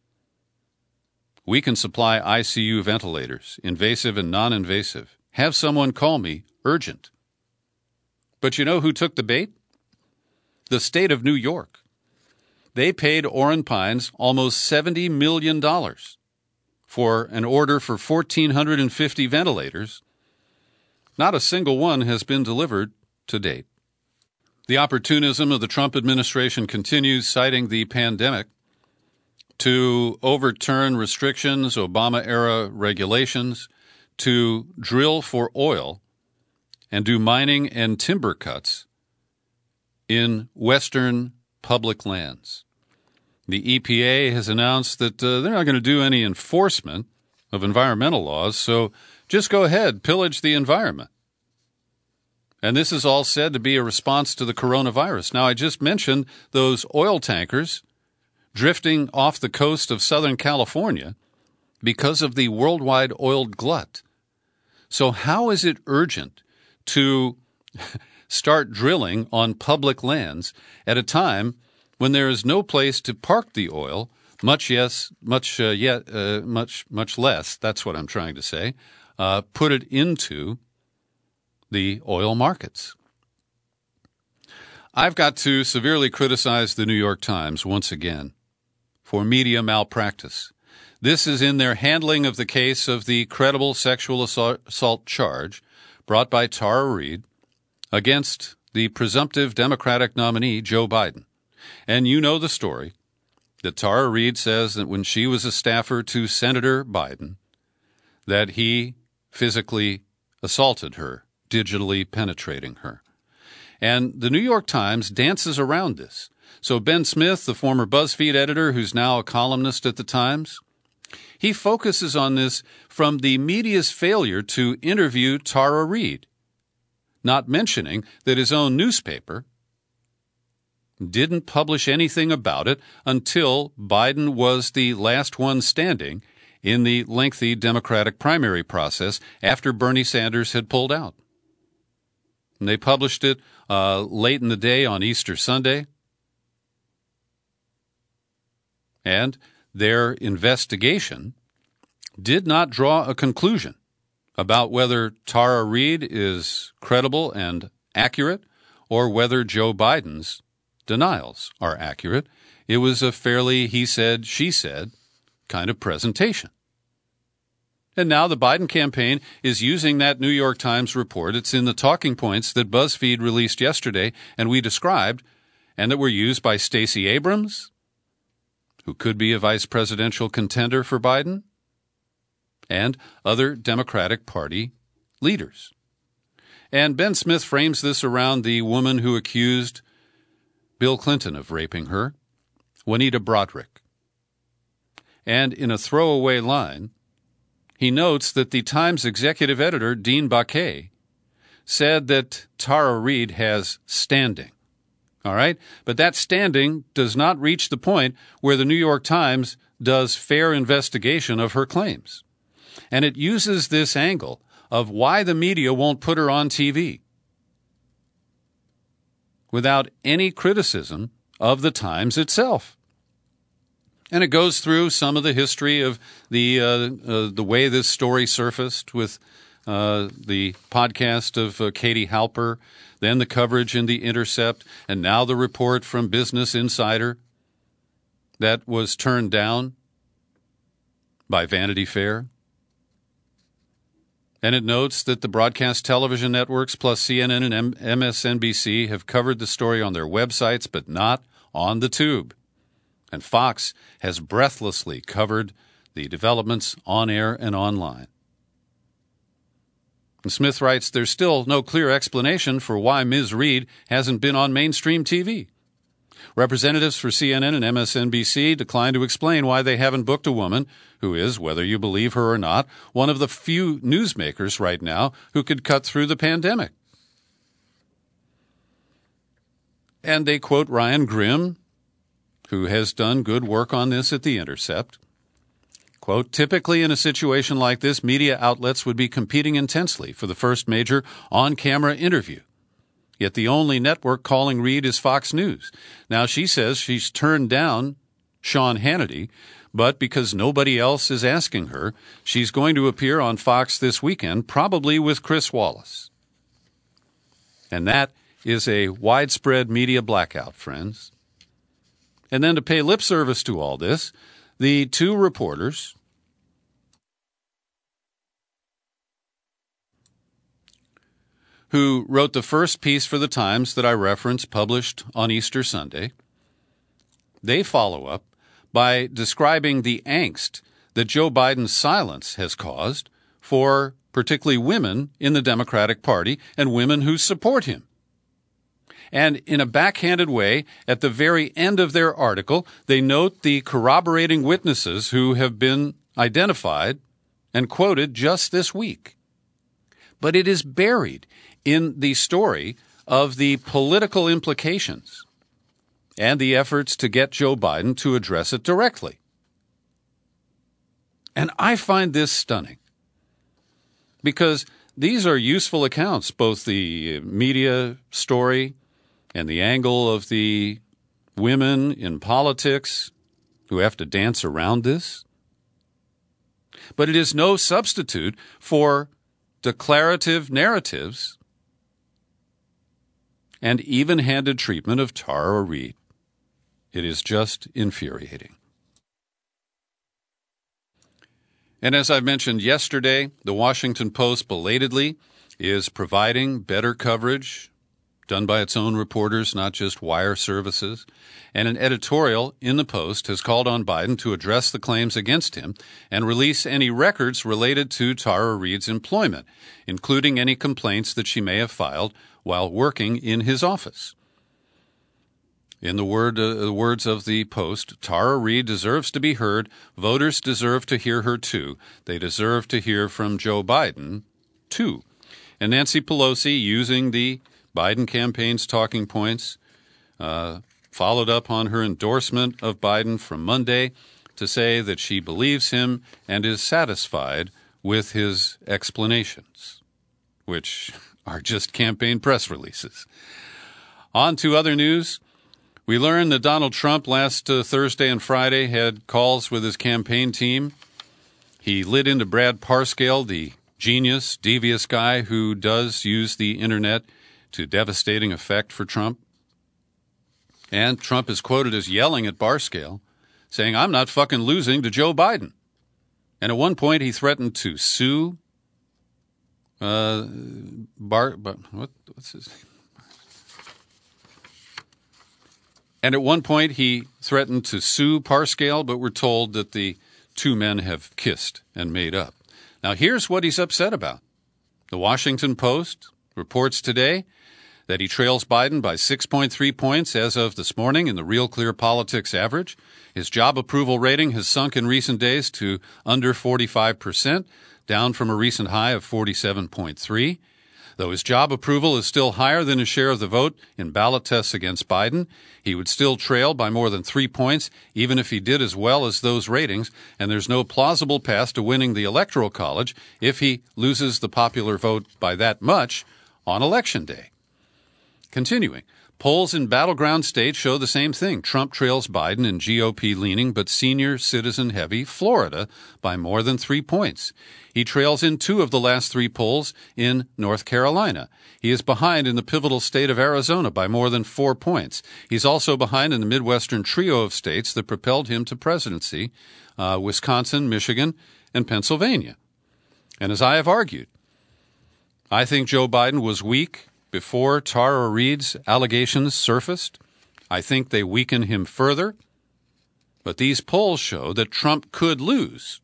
We can supply I C U ventilators, invasive and non-invasive. Have someone call me, urgent. But you know who took the bait? The state of New York. They paid Oren Pines almost seventy million dollars for an order for one thousand four hundred fifty ventilators. Not a single one has been delivered to date. The opportunism of the Trump administration continues, citing the pandemic to overturn restrictions, Obama-era regulations, to drill for oil and do mining and timber cuts in western public lands. The E P A has announced that uh, they're not going to do any enforcement of environmental laws, so just go ahead, pillage the environment. And this is all said to be a response to the coronavirus. Now, I just mentioned those oil tankers drifting off the coast of Southern California because of the worldwide oil glut. So how is it urgent to start drilling on public lands at a time when there is no place to park the oil, much yes, much uh, yet, uh, much much less? That's what I'm trying to say. Uh, put it into the oil markets. I've got to severely criticize the New York Times once again for media malpractice. This is in their handling of the case of the credible sexual assault charge brought by Tara Reade against the presumptive Democratic nominee, Joe Biden. And you know the story, that Tara Reade says that when she was a staffer to Senator Biden, that he physically assaulted her, digitally penetrating her. And the New York Times dances around this. So Ben Smith, the former BuzzFeed editor who's now a columnist at the Times, he focuses on this from the media's failure to interview Tara Reade, not mentioning that his own newspaper didn't publish anything about it until Biden was the last one standing in the lengthy Democratic primary process after Bernie Sanders had pulled out. And they published it uh, late in the day on Easter Sunday. And their investigation did not draw a conclusion about whether Tara Reade is credible and accurate or whether Joe Biden's denials are accurate. It was a fairly he said, she said kind of presentation. And now the Biden campaign is using that New York Times report. It's in the talking points that BuzzFeed released yesterday and we described, and that were used by Stacey Abrams, who could be a vice presidential contender for Biden, and other Democratic Party leaders. And Ben Smith frames this around the woman who accused Bill Clinton of raping her, Juanita Broaddrick. And in a throwaway line, he notes that the Times executive editor, Dean Baquet, said that Tara Reade has standing. All right? But that standing does not reach the point where the New York Times does fair investigation of her claims. And it uses this angle of why the media won't put her on T V without any criticism of the Times itself. And it goes through some of the history of the uh, uh, the way this story surfaced with uh, the podcast of uh, Katie Halper, then the coverage in The Intercept, and now the report from Business Insider that was turned down by Vanity Fair. And it notes that the broadcast television networks plus C N N and M S N B C have covered the story on their websites, but not on the tube. And Fox has breathlessly covered the developments on air and online. And Smith writes, there's still no clear explanation for why Miz Reade hasn't been on mainstream T V. Representatives for C N N and M S N B C declined to explain why they haven't booked a woman who is, whether you believe her or not, one of the few newsmakers right now who could cut through the pandemic. And they quote Ryan Grimm, who has done good work on this at The Intercept. Quote, typically in a situation like this, media outlets would be competing intensely for the first major on-camera interview. Yet the only network calling Reade is Fox News. Now, she says she's turned down Sean Hannity, but because nobody else is asking her, she's going to appear on Fox this weekend, probably with Chris Wallace. And that is a widespread media blackout, friends. And then to pay lip service to all this, the two reporters who wrote the first piece for the Times that I referenced, published on Easter Sunday, they follow up by describing the angst that Joe Biden's silence has caused for particularly women in the Democratic Party and women who support him. And in a backhanded way, at the very end of their article, they note the corroborating witnesses who have been identified and quoted just this week. But it is buried in the story of the political implications and the efforts to get Joe Biden to address it directly. And I find this stunning because these are useful accounts, both the media story and the angle of the women in politics who have to dance around this. But it is no substitute for declarative narratives and even-handed treatment of Tara Reade. It is just infuriating. And as I mentioned yesterday, the Washington Post belatedly is providing better coverage done by its own reporters, not just wire services. And an editorial in the Post has called on Biden to address the claims against him and release any records related to Tara Reade's employment, including any complaints that she may have filed while working in his office. In the, word, uh, the words of the Post, Tara Reade deserves to be heard. Voters deserve to hear her, too. They deserve to hear from Joe Biden, too. And Nancy Pelosi, using the Biden campaign's talking points, uh, followed up on her endorsement of Biden from Monday to say that she believes him and is satisfied with his explanations, which are just campaign press releases. On to other news. We learned that Donald Trump last uh, Thursday and Friday had calls with his campaign team. He lit into Brad Parscale, the genius, devious guy who does use the internet to devastating effect for Trump. And Trump is quoted as yelling at Parscale, saying, I'm not fucking losing to Joe Biden. And at one point he threatened to sue uh, Bar, Bar what, what's his name? And at one point, he threatened to sue Parscale, but we're told that the two men have kissed and made up. Now, here's what he's upset about. The Washington Post reports today that he trails Biden by six point three points as of this morning in the Real Clear Politics average. His job approval rating has sunk in recent days to under forty-five percent, down from a recent high of forty-seven point three. Though his job approval is still higher than his share of the vote in ballot tests against Biden, he would still trail by more than three points, even if he did as well as those ratings, and there's no plausible path to winning the Electoral College if he loses the popular vote by that much on Election Day. Continuing, polls in battleground states show the same thing. Trump trails Biden in G O P-leaning but senior citizen-heavy Florida by more than three points. He trails in two of the last three polls in North Carolina. He is behind in the pivotal state of Arizona by more than four points. He's also behind in the Midwestern trio of states that propelled him to presidency, uh, Wisconsin, Michigan, and Pennsylvania. And as I have argued, I think Joe Biden was weak before Tara Reade's allegations surfaced. I think they weaken him further. But these polls show that Trump could lose,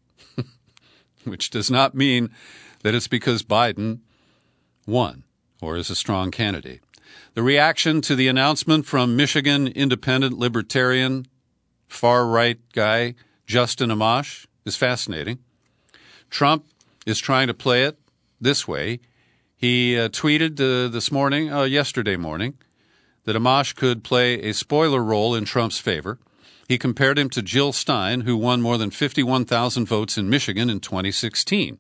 which does not mean that it's because Biden won or is a strong candidate. The reaction to the announcement from Michigan independent libertarian far-right guy Justin Amash is fascinating. Trump is trying to play it this way. He uh, tweeted uh, this morning, uh, yesterday morning, that Amash could play a spoiler role in Trump's favor. He compared him to Jill Stein, who won more than fifty-one thousand votes in Michigan in twenty sixteen.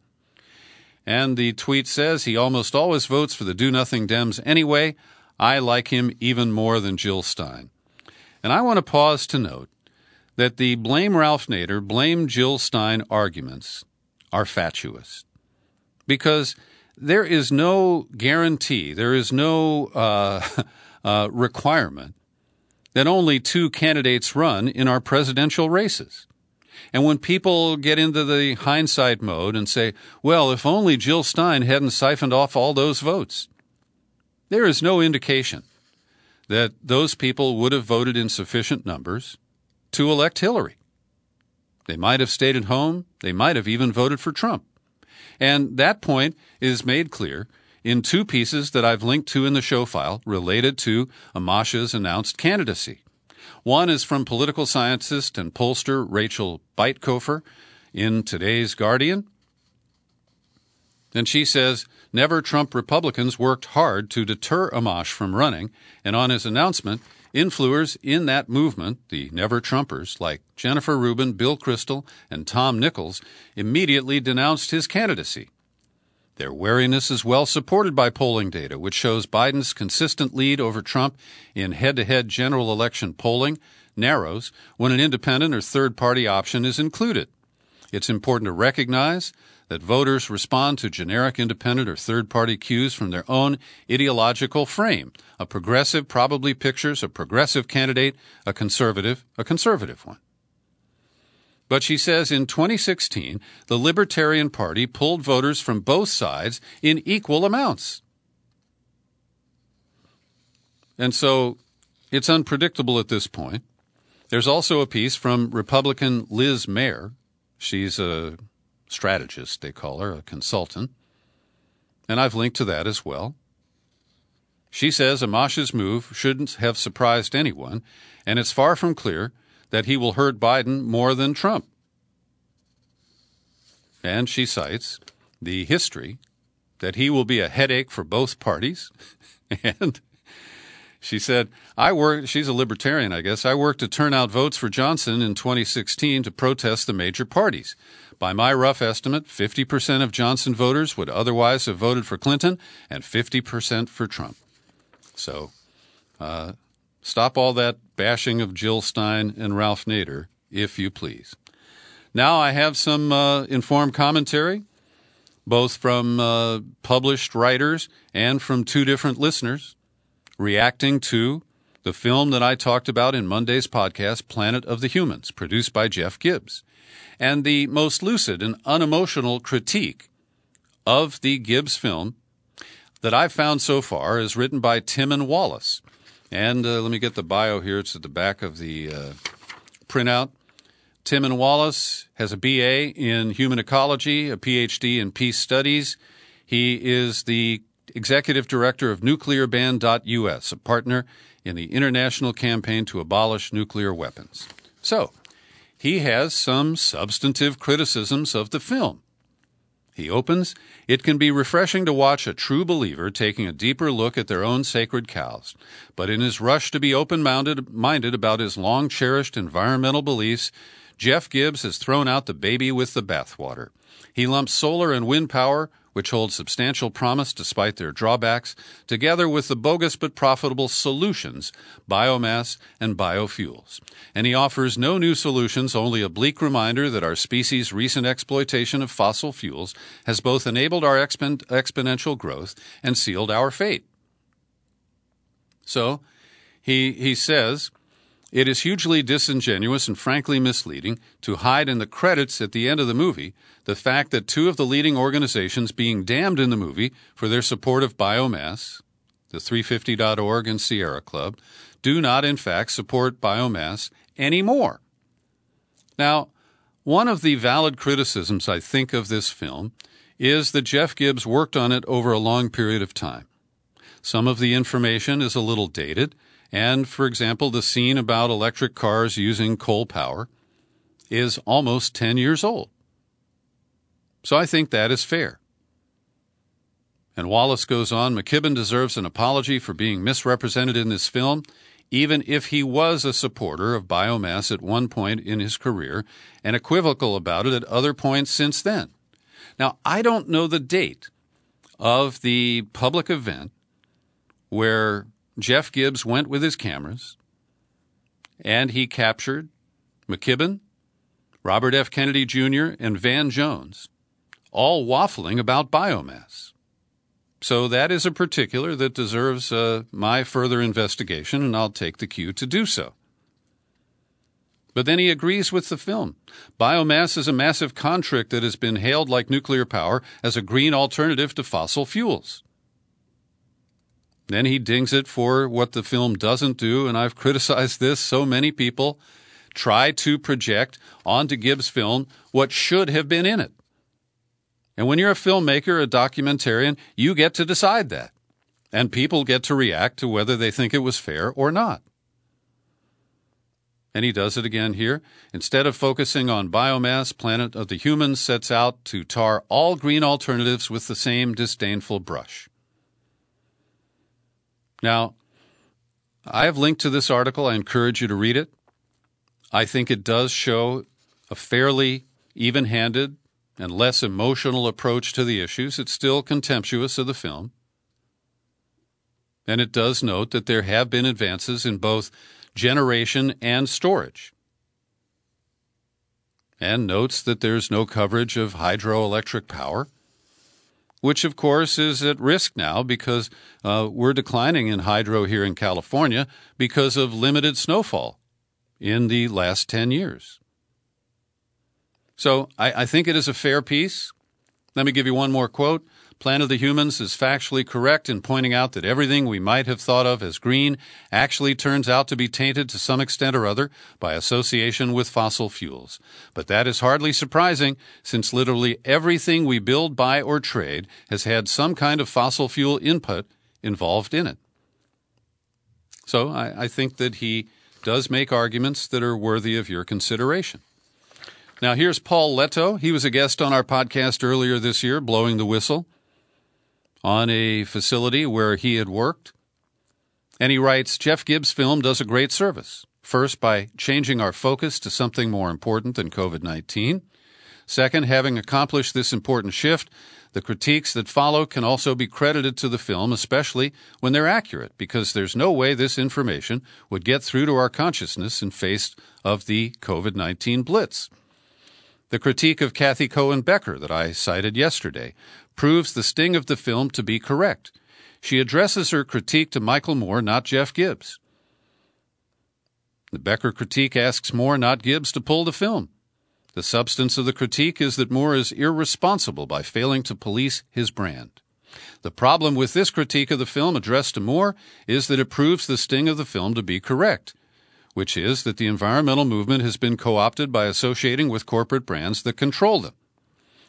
And the tweet says, he almost always votes for the do-nothing Dems anyway. I like him even more than Jill Stein. And I want to pause to note that the blame Ralph Nader, blame Jill Stein arguments are fatuous. Because there is no guarantee, there is no uh, uh, requirement that only two candidates run in our presidential races. And when people get into the hindsight mode and say, well, if only Jill Stein hadn't siphoned off all those votes, there is no indication that those people would have voted in sufficient numbers to elect Hillary. They might have stayed at home. They might have even voted for Trump. And that point is made clear in two pieces that I've linked to in the show file related to Amash's announced candidacy. One is from political scientist and pollster Rachel Beitkofer in today's Guardian. And she says, never Trump Republicans worked hard to deter Amash from running, and on his announcement, influencers in that movement, the Never Trumpers, like Jennifer Rubin, Bill Kristol, and Tom Nichols, immediately denounced his candidacy. Their wariness is well supported by polling data, which shows Biden's consistent lead over Trump in head-to-head general election polling narrows when an independent or third-party option is included. It's important to recognize that voters respond to generic independent or third-party cues from their own ideological frame. A progressive probably pictures a progressive candidate, a conservative, a conservative one. But she says in twenty sixteen, the Libertarian Party pulled voters from both sides in equal amounts. And so it's unpredictable at this point. There's also a piece from Republican Liz Mayer. She's a strategist, they call her, a consultant. And I've linked to that as well. She says Amash's move shouldn't have surprised anyone, and it's far from clear that he will hurt Biden more than Trump. And she cites the history that he will be a headache for both parties. And she said, I worked, she's a libertarian, I guess, I worked to turn out votes for Johnson in twenty sixteen to protest the major parties. By my rough estimate, fifty percent of Johnson voters would otherwise have voted for Clinton and fifty percent for Trump. So, uh, stop all that bashing of Jill Stein and Ralph Nader, if you please. Now I have some uh, informed commentary, both from uh, published writers and from two different listeners, reacting to the film that I talked about in Monday's podcast, Planet of the Humans, produced by Jeff Gibbs. And the most lucid and unemotional critique of the Gibbs film that I've found so far is written by Timon Wallace. And uh, let me get the bio here. It's at the back of the uh, printout. Timon Wallace has a B A in human ecology, a P H D in peace studies. He is the executive director of nuclear ban dot U S, a partner in the international campaign to abolish nuclear weapons. So, he has some substantive criticisms of the film. He opens, "It can be refreshing to watch a true believer taking a deeper look at their own sacred cows, but in his rush to be open-minded about his long-cherished environmental beliefs, Jeff Gibbs has thrown out the baby with the bathwater. He lumps solar and wind power, which hold substantial promise despite their drawbacks, together with the bogus but profitable solutions, biomass and biofuels. And he offers no new solutions, only a bleak reminder that our species' recent exploitation of fossil fuels has both enabled our expo- exponential growth and sealed our fate." So, he, he says, "It is hugely disingenuous and frankly misleading to hide in the credits at the end of the movie the fact that two of the leading organizations being damned in the movie for their support of biomass, the three fifty dot org and Sierra Club, do not in fact support biomass anymore." Now, one of the valid criticisms I think of this film is that Jeff Gibbs worked on it over a long period of time. Some of the information is a little dated, and, for example, the scene about electric cars using coal power is almost ten years old. So I think that is fair. And Wallace goes on, "McKibben deserves an apology for being misrepresented in this film, even if he was a supporter of biomass at one point in his career and equivocal about it at other points since then." Now, I don't know the date of the public event where Jeff Gibbs went with his cameras and he captured McKibben, Robert F. Kennedy Junior, and Van Jones, all waffling about biomass. So that is a particular that deserves uh, my further investigation, and I'll take the cue to do so. But then he agrees with the film. Biomass is a massive con trick that has been hailed like nuclear power as a green alternative to fossil fuels. Then he dings it for what the film doesn't do, and I've criticized this. So many people try to project onto Gibbs' film what should have been in it. And when you're a filmmaker, a documentarian, you get to decide that. And people get to react to whether they think it was fair or not. And he does it again here. Instead of focusing on biomass, Planet of the Humans sets out to tar all green alternatives with the same disdainful brush. Now, I have linked to this article. I encourage you to read it. I think it does show a fairly even-handed and less emotional approach to the issues. It's still contemptuous of the film. And it does note that there have been advances in both generation and storage. And notes that there's no coverage of hydroelectric power, which, of course, is at risk now because uh, we're declining in hydro here in California because of limited snowfall in the last ten years. So I, I think it is a fair piece. Let me give you one more quote. Planet of the Humans is factually correct in pointing out that everything we might have thought of as green actually turns out to be tainted to some extent or other by association with fossil fuels. But that is hardly surprising, since literally everything we build, buy, or trade has had some kind of fossil fuel input involved in it. So I, I think that he does make arguments that are worthy of your consideration. Now here's Paul Leto. He was a guest on our podcast earlier this year, blowing the whistle on a facility where he had worked. And he writes, Jeff Gibbs' film does a great service. First, by changing our focus to something more important than COVID nineteen. Second, having accomplished this important shift, the critiques that follow can also be credited to the film, especially when they're accurate, because there's no way this information would get through to our consciousness in face of the COVID nineteen blitz. The critique of Kathy Cohen Becker that I cited yesterday proves the sting of the film to be correct. She addresses her critique to Michael Moore, not Jeff Gibbs. The Becker critique asks Moore, not Gibbs, to pull the film. The substance of the critique is that Moore is irresponsible by failing to police his brand. The problem with this critique of the film addressed to Moore is that it proves the sting of the film to be correct, which is that the environmental movement has been co-opted by associating with corporate brands that control them.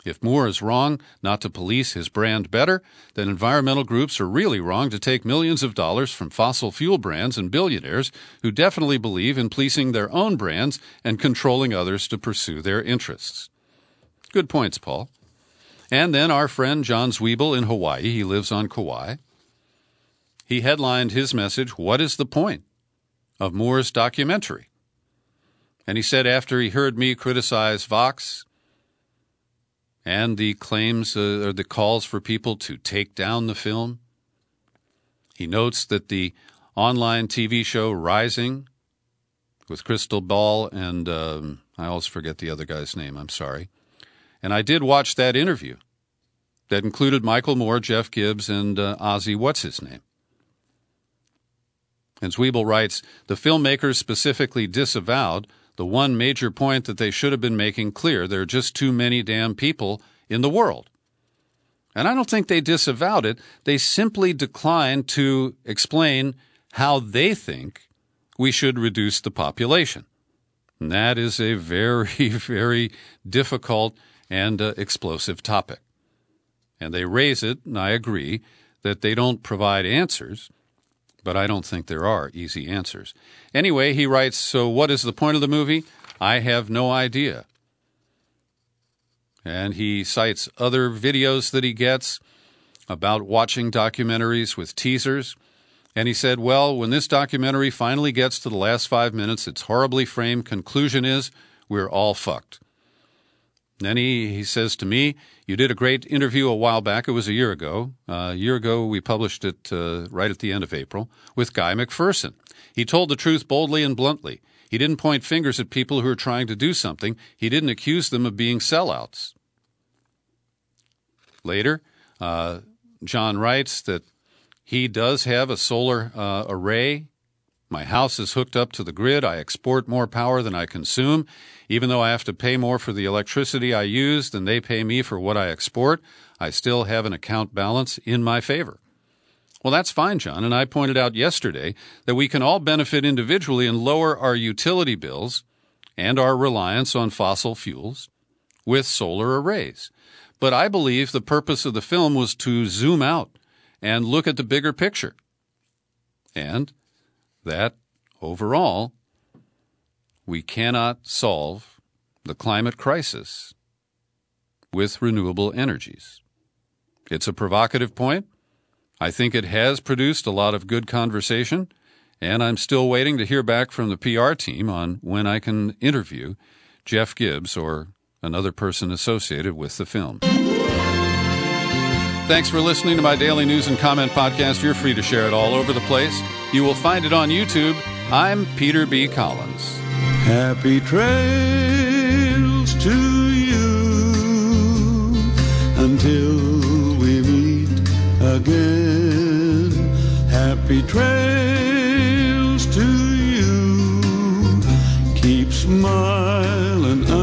If Moore is wrong not to police his brand better, then environmental groups are really wrong to take millions of dollars from fossil fuel brands and billionaires who definitely believe in policing their own brands and controlling others to pursue their interests. Good points, Paul. And then our friend John Zwiebel in Hawaii, he lives on Kauai. He headlined his message, "What is the point of Moore's documentary?" And he said after he heard me criticize Vox and the claims uh, or the calls for people to take down the film, he notes that the online T V show Rising with Crystal Ball and um, I always forget the other guy's name, I'm sorry. And I did watch that interview that included Michael Moore, Jeff Gibbs, and uh, Ozzy What's-His-Name. And Zwiebel writes, the filmmakers specifically disavowed the one major point that they should have been making clear. There are just too many damn people in the world. And I don't think they disavowed it. They simply declined to explain how they think we should reduce the population. And that is a very, very difficult and uh, explosive topic. And they raise it, and I agree, that they don't provide answers, but I don't think there are easy answers. Anyway, he writes, so what is the point of the movie? I have no idea. And he cites other videos that he gets about watching documentaries with teasers. And he said, well, when this documentary finally gets to the last five minutes, its horribly framed conclusion is we're all fucked. Then he, he says to me, you did a great interview a while back. It was a year ago. Uh, a year ago, we published it uh, right at the end of April with Guy McPherson. He told the truth boldly and bluntly. He didn't point fingers at people who are trying to do something. He didn't accuse them of being sellouts. Later, uh, John writes that he does have a solar uh, array. My house is hooked up to the grid. I export more power than I consume. Even though I have to pay more for the electricity I use than they pay me for what I export, I still have an account balance in my favor. Well, that's fine, John, and I pointed out yesterday that we can all benefit individually and lower our utility bills and our reliance on fossil fuels with solar arrays. But I believe the purpose of the film was to zoom out and look at the bigger picture. And that, overall, we cannot solve the climate crisis with renewable energies. It's a provocative point. I think it has produced a lot of good conversation, and I'm still waiting to hear back from the P R team on when I can interview Jeff Gibbs or another person associated with the film. Thanks for listening to my daily news and comment podcast. You're free to share it all over the place. You will find it on YouTube. I'm Peter B. Collins. Happy trails to you until we meet again. Happy trails to you. Keep smiling.